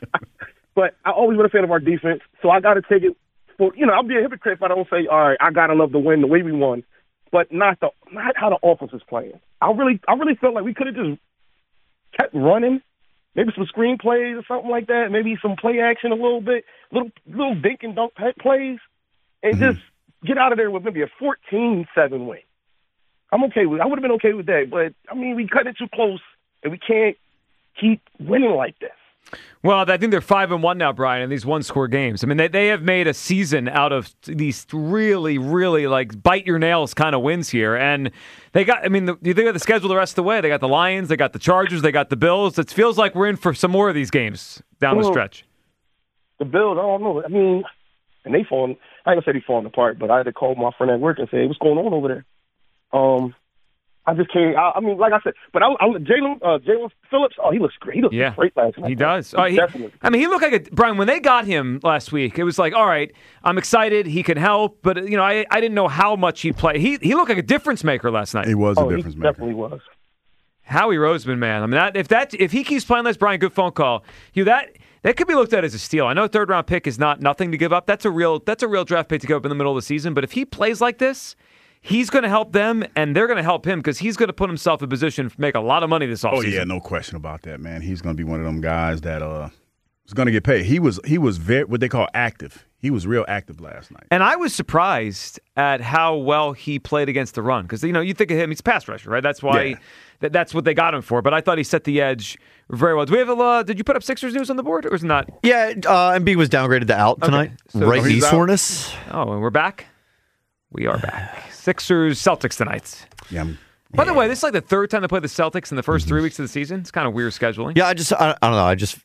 But I always been a fan of our defense. So I got to take it for, I'll be a hypocrite if I don't say, all right, I got to love the win the way we won. But not how the offense is playing. I really felt like we could have just kept running, maybe some screenplays or something like that, maybe some play action a little bit, little dink and dunk plays, and just get out of there with maybe a 14-7 win. I'm okay with. I would have been okay with that, but I mean, we cut it too close, and we can't keep winning like this. Well, I think they're 5-1 now, Brian, in these one-score games. I mean, they have made a season out of these really, really like bite-your-nails kind of wins here. And they got, you think of the schedule the rest of the way. They got the Lions, they got the Chargers, they got the Bills. It feels like we're in for some more of these games down the stretch. The Bills, I don't know. I mean, and they falling, I ain't gonna say they falling apart, but I had to call my friend at work and say, what's going on over there? I just can't. I mean, like I said, but Jalen Phillips. Oh, he looks great. He looks great last night. He does. Definitely. He looked like Brian when they got him last week. It was like, all right, I'm excited. He can help, but I didn't know how much he'd play. He looked like a difference maker last night. He was a difference maker. Definitely was. Howie Roseman, man. I mean, if he keeps playing this, Brian, good phone call. That could be looked at as a steal. I know a third round pick is not nothing to give up. That's a real draft pick to go up in the middle of the season. But if he plays like this, he's going to help them, and they're going to help him because he's going to put himself in a position to make a lot of money this offseason. Oh, yeah, no question about that, man. He's going to be one of them guys that is going to get paid. He was very what they call active. He was real active last night. And I was surprised at how well he played against the run because, you think of him, he's a pass rusher, right? That's why that's what they got him for. But I thought he set the edge very well. Do we have did you put up Sixers news on the board or is it not? Yeah, Embiid was downgraded to out tonight. Okay. So right knee soreness. Oh, and we're back? We are back. Sixers, Celtics tonight. Yeah. By the way, this is like the third time they play the Celtics in the first 3 weeks of the season. It's kind of weird scheduling. Yeah, I don't know.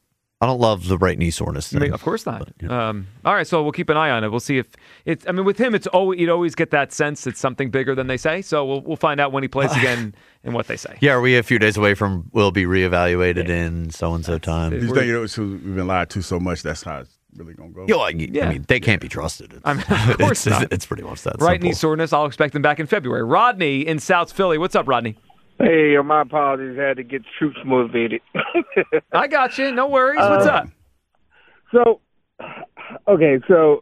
I don't love the right knee soreness thing. Of course not. All right, so we'll keep an eye on it. We'll see if it's. I mean, with him, you'd always get that sense it's something bigger than they say. So we'll find out when he plays again and what they say. Yeah, are we a few days away from will be reevaluated in so and so time? You think we've been lied to so much? That's how it's really gonna go. I mean, they can't be trusted. I mean, of course not. It's pretty much that right simple. knee soreness. I'll expect them back in February. Rodney in South Philly. What's up, Rodney? Hey, my apologies. I had to get troops motivated. I got you. No worries. What's up? So, okay,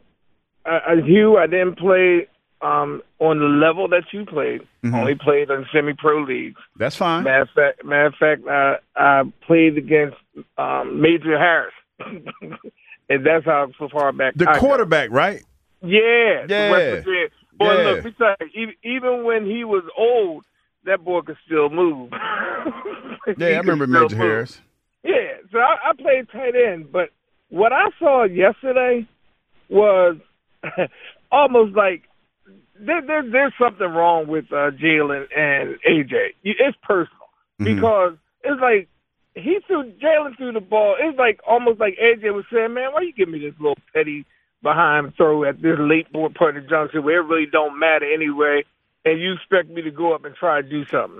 Hugh, I didn't play on the level that you played. Mm-hmm. Only played in semi-pro leagues. That's fine. Matter of fact, I played against Major Harris, and that's how far back. The quarterback, right? Yeah. Yeah. West Virginia. Boy, look, besides, even when he was old, that boy could still move. Yeah, I remember Major Harris. Yeah, so I played tight end, but what I saw yesterday was almost like there's something wrong with Jalen and AJ. It's personal because it's like Jalen threw the ball. It's like almost like AJ was saying, "Man, why you give me this little petty behind throw at this late part of the junction where it really don't matter anyway, and you expect me to go up and try to do something?"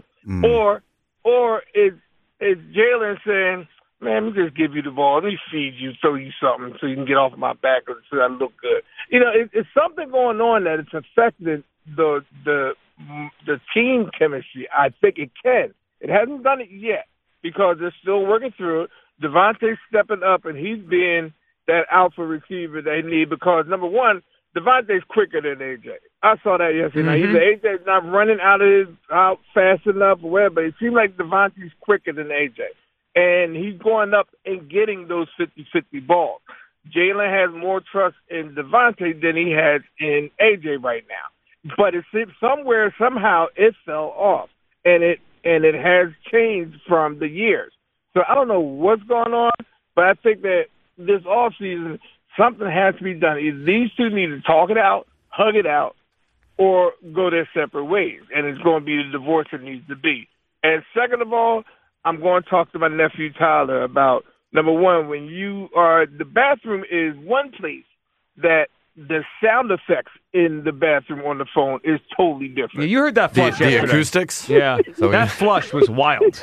Or is Jalen saying, "Man, let me just give you the ball. Let me feed you, throw you something so you can get off my back so I look good." You know, it's something going on that it's affected the team chemistry. I think it can. It hasn't done it yet because they're still working through it. Devontae's stepping up, and he's being that alpha receiver they need because, number one, Devontae's quicker than AJ. I saw that yesterday. Either AJ's not running out fast enough or whatever, but it seems like Devontae's quicker than AJ. And he's going up and getting those 50-50 balls. Jalen has more trust in Devontae than he has in AJ right now. But it seems somehow it fell off. And it has changed from the years. So I don't know what's going on, but I think that this offseason, something has to be done. Either these two need to talk it out, hug it out, or go their separate ways. And it's going to be the divorce it needs to be. And second of all, I'm going to talk to my nephew Tyler about, number one, when you are, the bathroom is one place that the sound effects in the bathroom on the phone is totally different. Yeah, you heard that flush the yesterday. acoustics? Yeah, that flush was wild.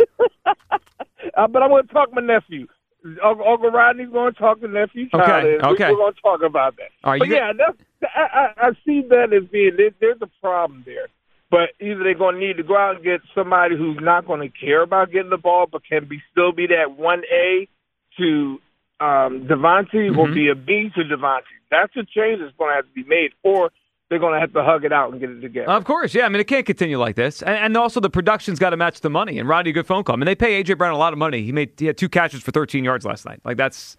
But I'm going to talk to my nephew. Uncle Rodney's going to talk to nephew Tyler. Okay. We're going to talk about that. All right, but I see that as being, there's a problem there. But either they're going to need to go out and get somebody who's not going to care about getting the ball but can still be that 1A to Devontae or be a B to Devontae. That's a change that's going to have to be made, or they're going to have to hug it out and get it together. Of course, yeah. I mean, it can't continue like this. And also the production's got to match the money. And Rodney, good phone call. I mean, they pay A.J. Brown a lot of money. He had 2 catches for 13 yards last night. Like, that's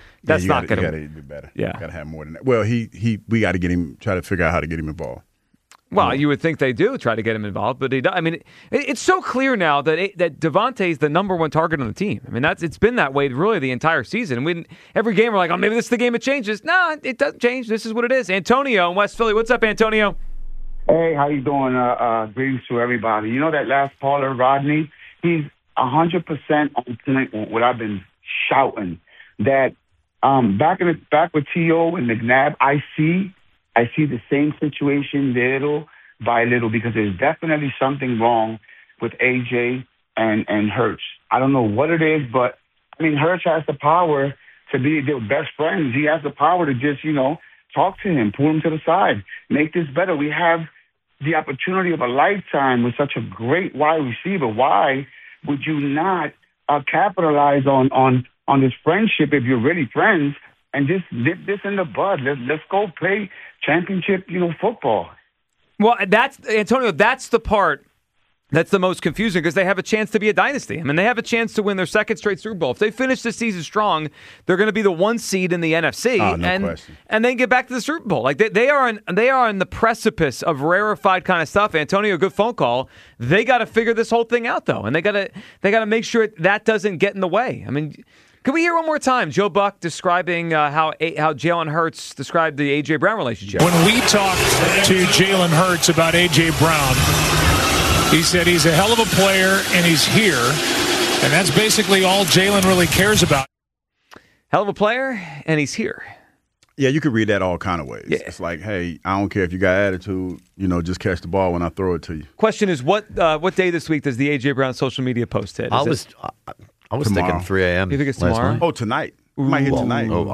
not going to... You got to do better. Yeah. Got to have more than that. Well, we got to try to figure out how to get him involved. Well, you would think they do try to get him involved, but I mean, it's so clear now that Devontae is the number one target on the team. I mean, it's been that way really the entire season. Every game we're like, oh, maybe this is the game it changes. No, it doesn't change. This is what it is. Antonio in West Philly. What's up, Antonio? Hey, how you doing? Greetings to everybody. You know that last caller, Rodney? He's 100% on point with what I've been shouting. That back with T.O. and McNabb, I see the same situation little by little because there's definitely something wrong with AJ and Hurts. I don't know what it is, but, I mean, Hurts has the power to be their best friends. He has the power to just, talk to him, pull him to the side, make this better. We have the opportunity of a lifetime with such a great wide receiver. Why would you not capitalize on this friendship if you're really friends? And just nip this in the bud. Let's go play championship, football. Well, Antonio, that's the part that's the most confusing because they have a chance to be a dynasty. I mean, they have a chance to win their second straight Super Bowl. If they finish this season strong, they're going to be the 1 seed in the NFC, and then get back to the Super Bowl. Like they are on the precipice of rarefied kind of stuff. Antonio, good phone call. They got to figure this whole thing out though, and they got to make sure that doesn't get in the way. I mean. Can we hear one more time Joe Buck describing how Jalen Hurts described the A.J. Brown relationship? When we talked to Jalen Hurts about A.J. Brown, he said he's a hell of a player and he's here, and that's basically all Jalen really cares about. Hell of a player, and he's here. Yeah, you could read that all kind of ways. Yeah. It's like, hey, I don't care if you got attitude, just catch the ball when I throw it to you. Question is, what day this week does the A.J. Brown social media post hit? I was thinking 3 a.m. You think it's last tomorrow? night. Oh, tonight. Might hit tonight. Oh,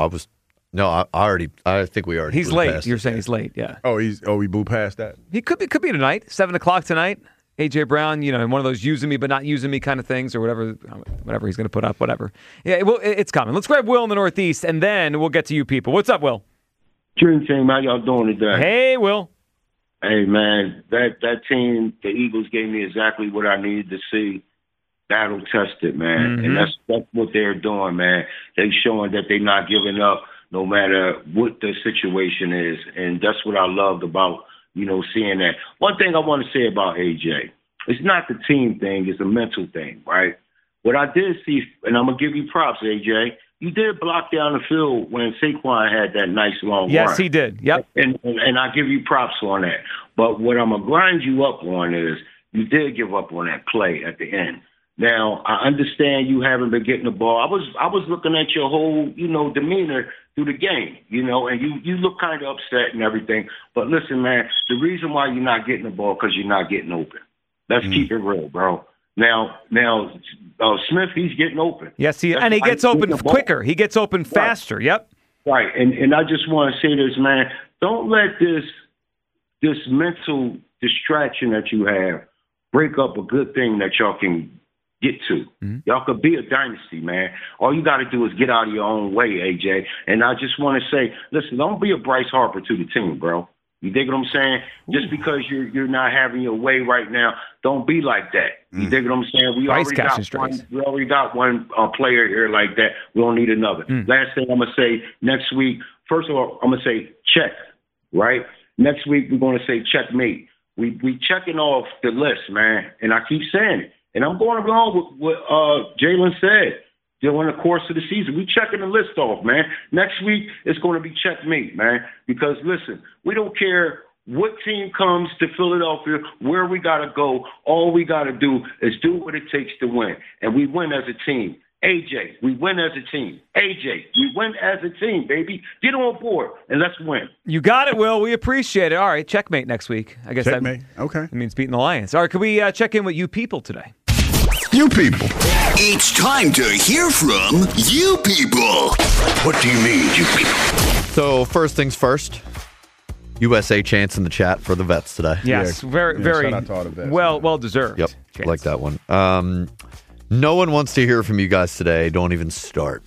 I think we already. He's blew late. past You're it. saying he's late, yeah. We blew past that. He could be tonight, 7:00 tonight. A.J. Brown, in one of those using me but not using me kind of things or whatever he's going to put up, whatever. Yeah, well, it's coming. Let's grab Will in the Northeast, and then we'll get to you people. What's up, Will? Dream Team, how y'all doing today? Hey, Will. Hey, man, that team, the Eagles gave me exactly what I needed to see. Battle tested, man. Mm-hmm. And that's what they're doing, man. They showing that they're not giving up no matter what the situation is. And that's what I loved about, seeing that. One thing I want to say about AJ, it's not the team thing, it's a mental thing, right? What I did see, and I'm going to give you props, AJ, you did block down the field when Saquon had that nice long run. Yes, he did. Yep. And I give you props on that. But what I'm going to grind you up on is you did give up on that play at the end. Now, I understand you haven't been getting the ball. I was looking at your whole, demeanor through the game, and you look kind of upset and everything. But listen, man, the reason why you're not getting the ball because you're not getting open. Let's keep it real, bro. Now, Smith, he's getting open. Yes, he gets open quicker. He gets open faster. Right. Yep. Right, and I just want to say this, man. Don't let this mental distraction that you have break up a good thing that y'all can get to. Mm-hmm. Y'all could be a dynasty, man. All you got to do is get out of your own way, AJ. And I just want to say, listen, don't be a Bryce Harper to the team, bro. You dig what I'm saying? Just because you're not having your way right now, don't be like that. You dig what I'm saying? We already got one player here like that. We don't need another. Last thing I'm going to say, next week, first of all, I'm going to say check, right? Next week, we're going to say checkmate. We checking off the list, man, and I keep saying it. And I'm going along with what Jalen said during the course of the season. We checking the list off, man. Next week, it's going to be checkmate, man. Because, listen, we don't care what team comes to Philadelphia, where we got to go. All we got to do is do what it takes to win. And we win as a team. AJ, we win as a team. AJ, we win as a team, baby. Get on board and let's win. You got it, Will. We appreciate it. All right, checkmate next week. I guess checkmate. Okay. That means beating the Lions. All right, can we check in with you people today? You people. It's time to hear from you people. What do you mean, you people? So first things first, USA chants in the chat for the vets today. Yes, very shout out to all the vets, well deserved. Yep, chants. Like that one. No one wants to hear from you guys today. Don't even start.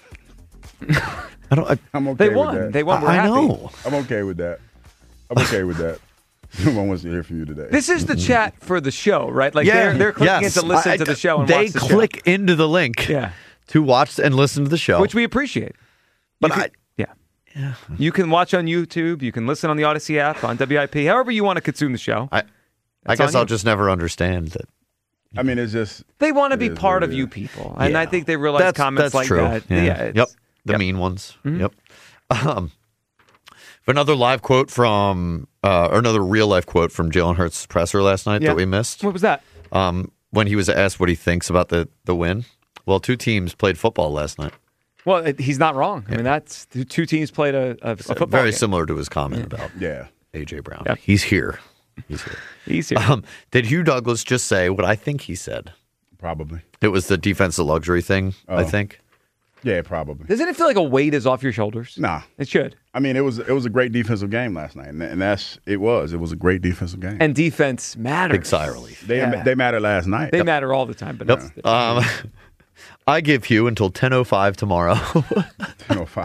I'm okay they won. with that. They won. We're I happy. know. I'm okay with that. No one wants to hear from you today. This is the chat for the show, right? Like they're clicking in to listen to the show and they watch the show. click into the link to watch and listen to the show. Which we appreciate. But you can watch on YouTube. You can listen on the Odyssey app, on WIP, however you want to consume the show. I guess I'll just never understand that. I mean, it's just... They want to be part of you people. And I think they realize comments like true. that. Yeah. The mean ones. Mm-hmm. Yep. Another live quote from, or another real life quote from Jalen Hurts' presser last night that we missed. What was that? When he was asked what he thinks about the win. Well, two teams played football last night. Well, he's not wrong. I mean, that's two teams played a football very game. Similar to his comment about A.J. Brown. Yep. He's here. He's here. Did Hugh Douglas just say what I think he said? Probably. It was the defensive luxury thing, I think. Yeah, probably. Doesn't it feel like a weight is off your shoulders? Nah. It should. I mean, it was a great defensive game last night, and it was a great defensive game. And defense matters. Big sigh of relief. They mattered last night. They matter all the time. But I give Hugh until 10:05 tomorrow. 10:05.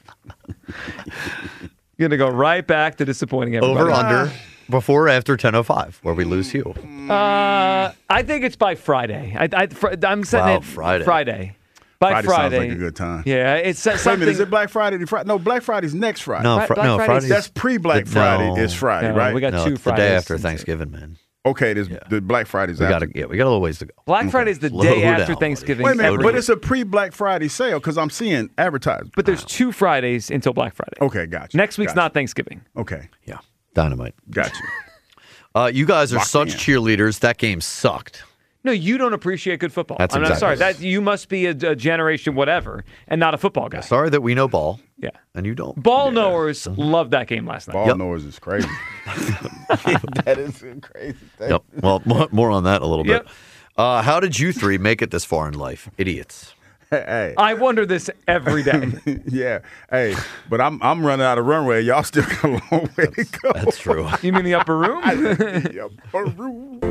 You're going to go right back to disappointing everybody. Over under before or after 10:05, where we lose Hugh. I think it's by Friday. I'm setting it Friday. By Friday sounds like a good time. Yeah, it's something. Wait a minute, is it Black Friday? No, Black Friday's next Friday. No, Friday's that's pre-Black Friday. It's Friday, right? We got two it's Fridays. The day after Thanksgiving, man. Okay, the Black Friday's after. We got a little ways to go. Black Friday's the day after Thanksgiving. Wait a minute, but it's a pre-Black Friday sale because I'm seeing advertised. But there's 2 Fridays until Black Friday. Okay, gotcha. Next week's not Thanksgiving. Okay. Yeah. Dynamite. Gotcha. You guys are such cheerleaders. That game sucked. No, you don't appreciate good football. That's I'm exactly sorry. right. That you must be a generation whatever and not a football guy. Sorry that we know ball. Yeah. And you don't. Ball knowers loved that game last night. Ball knowers is crazy. That is a crazy thing. Yep. Well, more on that a little Yep. bit. How did you three make it this far in life? Idiots. Hey. I wonder this every day. Yeah. Hey, but I'm running out of runway. Y'all still got a long way to go. That's true. You mean the upper room? The upper room.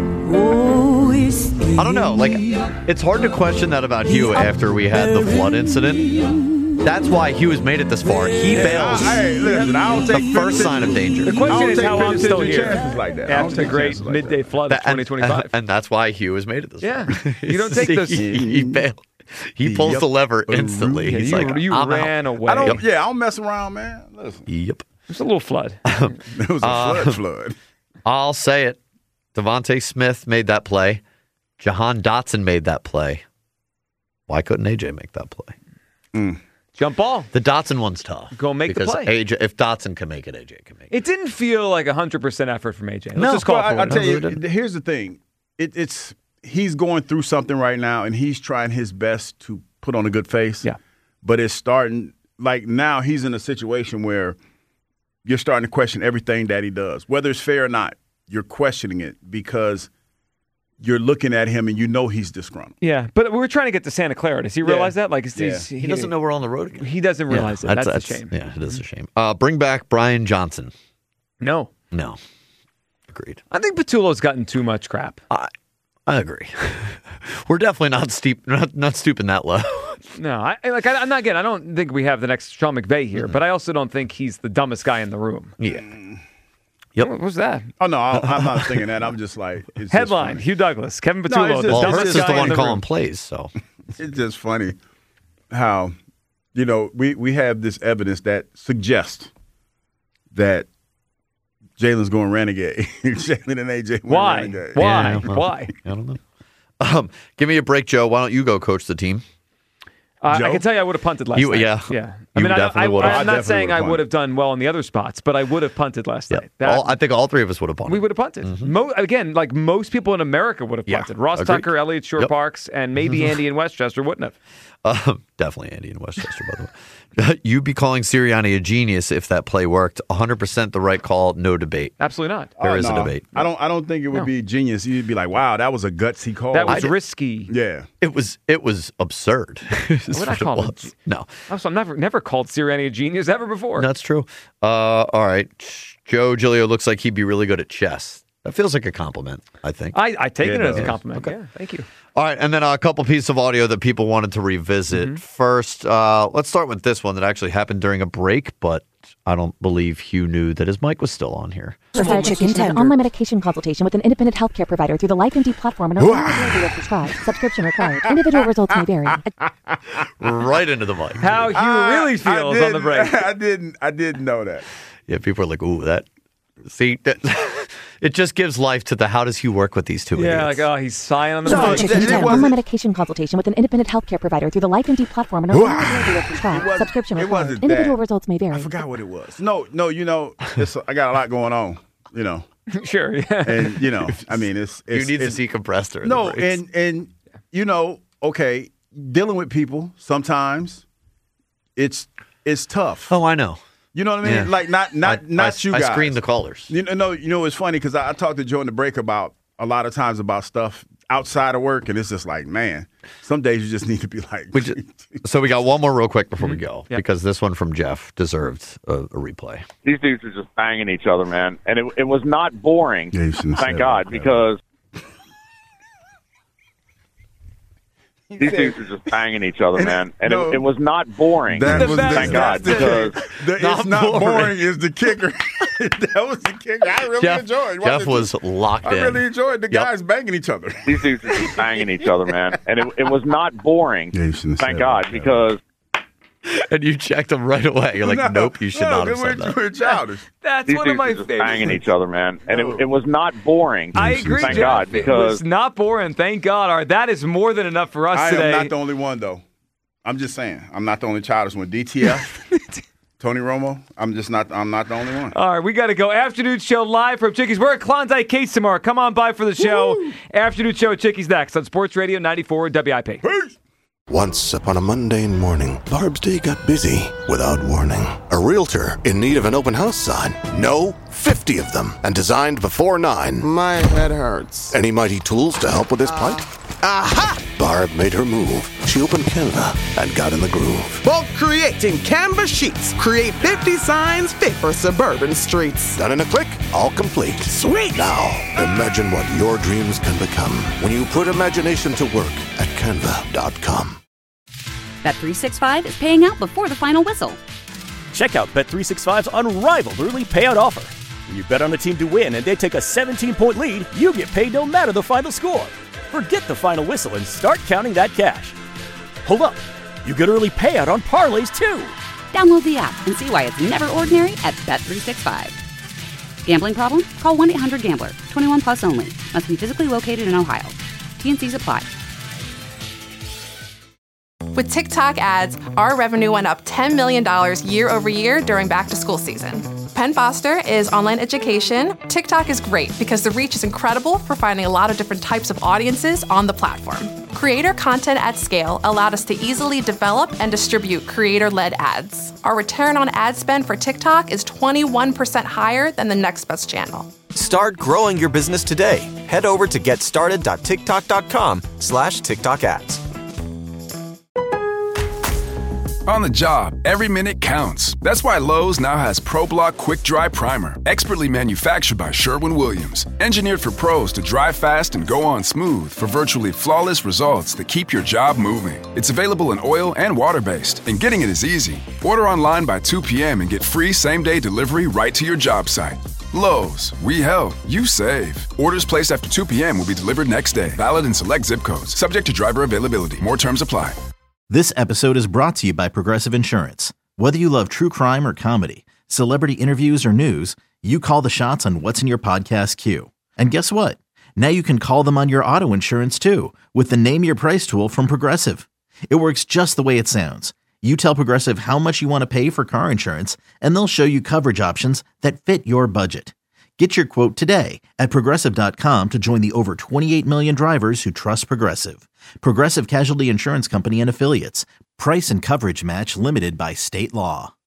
I don't know. Like, it's hard to question that about Hugh after we had the flood incident. That's why Hugh has made it this far. He bails Hey, listen, I don't take the first sign of danger. The question is how I'm still here chances like that. I don't after the take great chances like midday flood of And- 2025. And that's why Hugh has made it this Yeah. far. You don't take those- He bails. He pulls the lever instantly. Yeah, He's you like, you I'm ran out. away. I don't mess around, man. Listen. Yep. It's a little flood. It was a flood. I'll say it. Devontae Smith made that play. Jahan Dotson made that play. Why couldn't AJ make that play? Jump ball. The Dotson one's tough. Go make the because play. AJ, if Dotson can make it, AJ can make it. It didn't feel like 100% effort from AJ. Let's No, just call Well, it for I what it tell is. you, here's the thing. It's he's going through something right now, and he's trying his best to put on a good face. Yeah. But it's starting, like now he's in a situation where you're starting to question everything that he does. Whether it's fair or not, you're questioning it because you're looking at him and you know he's disgruntled. Yeah, but we were trying to get to Santa Clara. Does he realize that? Like, He doesn't know we're on the road again. He doesn't realize it. That's a shame. Yeah, it is a shame. Bring back Brian Johnson. No. Agreed. I think Patullo's gotten too much crap. I agree. We're definitely not stooping that low. No, I'm not getting. I don't think we have the next Sean McVay here, but I also don't think he's the dumbest guy in the room. Yeah. Yep. What was that? Oh, no, I'm not thinking that. I'm just like. It's Headline, just Hugh Douglas, Kevin No, Patullo, it's the just- dumbest Hurts is guy the one in the calling room. plays, so. It's just funny how, we have this evidence that suggests that Jalen's going renegade. Jalen and AJ went Why? renegade. Why? Yeah, well, Why? I don't know. Give me a break, Joe. Why don't you go coach the team? I can tell you I would have punted last night. Yeah. Yeah. You I definitely would have. I'm not saying I would have done well in the other spots, but I would have punted last night. I think all three of us would have punted. We would have punted. Again, like most people in America would have punted. Ross agreed. Tucker, Elliott Shore Parks, and maybe Andy in Westchester wouldn't have. Definitely Andy in Westchester, by the way. You'd be calling Sirianni a genius if that play worked. 100% the right call, no debate. Absolutely not. There is no, a debate. I don't think it would be genius. You'd be like, wow, that was a gutsy call. That was risky. Yeah. It was absurd. What would I call it? No. Also, I've never called Sirianni a genius ever before. That's true. All right. Joe Giglio looks like he'd be really good at chess. That feels like a compliment, I think. I take it as a does. compliment. Okay. Yeah, thank you. All right, and then a couple pieces of audio that people wanted to revisit. First, let's start with this one that actually happened during a break, but I don't believe Hugh knew that his mic was still on here. An online medication consultation with an independent healthcare provider through the LifeMD platform and are prescribed. Subscription required. Individual results may vary. Right into the mic. How Hugh really feels on the break. I didn't know that. Yeah, people are like, ooh, that. See, it just gives life to the how does Hugh work with these two Yeah, idiots? like, he's sighing on the An online medication consultation with an independent healthcare provider through the LifeMD platform and are prescribed. Subscription It required. wasn't Individual that. results may vary. I forgot what it was. No, I got a lot going on, Sure, yeah. And, I mean, it's you need to decompress her. No, and okay, dealing with people sometimes it's tough. Oh, I know. You know what I mean? Yeah. Like not you guys. I screen the callers. It's funny because I talked to Joe in the break about a lot of times about stuff outside of work, and it's just like, man, some days you just need to be like. So we got one more real quick before we go, because this one from Jeff deserved a replay. These dudes are just banging each other, man. And it was not boring, thank God, because these dudes are just banging each other, man. And it was not boring, thank God, because it's not boring is the kicker. That was the kicker. I really enjoyed. Jeff was locked in. I really enjoyed the guys banging each other. These dudes are just banging each other, man. And it was not boring, thank God, because. And you checked them right away. You're like, nope, you should not have said that. We're childish. That's These one of dudes my are just favorites. banging each other, man. And it was not boring. I agree, thank Jeff. God, It because was not boring. Thank God. All right, that is more than enough for us I today. am not the only one, though. I'm just saying. I'm not the only childish one. DTF. Tony Romo. I'm not the only one. All right, we got to go. Afternoon show live from Chickies. We're at Klondike Case tomorrow. Come on by for the show. Woo! Afternoon show at Chickies next on Sports Radio 94 WIP. Peace. Once upon a mundane morning, Barb's day got busy without warning. A realtor in need of an open house sign. No, 50 of them, and designed before 9. My head hurts. Any mighty tools to help with his plight? Aha! Barb made her move. She opened Canva and got in the groove. Bulk creating Canva sheets. Create 50 signs fit for suburban streets. Done in a click, all complete. Sweet! Now, imagine what your dreams can become when you put imagination to work at Canva.com. Bet365 is paying out before the final whistle. Check out Bet365's unrivaled early payout offer. When you bet on a team to win and they take a 17-point lead, you get paid no matter the final score. Forget the final whistle and start counting that cash. Hold up. You get early payout on parlays, too. Download the app and see why it's never ordinary at Bet365. Gambling problem? Call 1-800-GAMBLER. 21 plus only. Must be physically located in Ohio. T&Cs apply. With TikTok ads, our revenue went up $10 million year over year during back-to-school season. Penn Foster is online education. TikTok is great because the reach is incredible for finding a lot of different types of audiences on the platform. Creator content at scale allowed us to easily develop and distribute creator-led ads. Our return on ad spend for TikTok is 21% higher than the next best channel. Start growing your business today. Head over to getstarted.tiktok.com/TikTok ads. On the job, every minute counts. That's why Lowe's now has ProBlock Quick Dry Primer, expertly manufactured by Sherwin-Williams. Engineered for pros to dry fast and go on smooth for virtually flawless results that keep your job moving. It's available in oil and water-based, and getting it is easy. Order online by 2 p.m. and get free same-day delivery right to your job site. Lowe's, we help, you save. Orders placed after 2 p.m. will be delivered next day. Valid in select zip codes. Subject to driver availability. More terms apply. This episode is brought to you by Progressive Insurance. Whether you love true crime or comedy, celebrity interviews or news, you call the shots on what's in your podcast queue. And guess what? Now you can call them on your auto insurance too with the Name Your Price tool from Progressive. It works just the way it sounds. You tell Progressive how much you want to pay for car insurance, and they'll show you coverage options that fit your budget. Get your quote today at Progressive.com to join the over 28 million drivers who trust Progressive. Progressive Casualty Insurance Company and Affiliates. Price and coverage match limited by state law.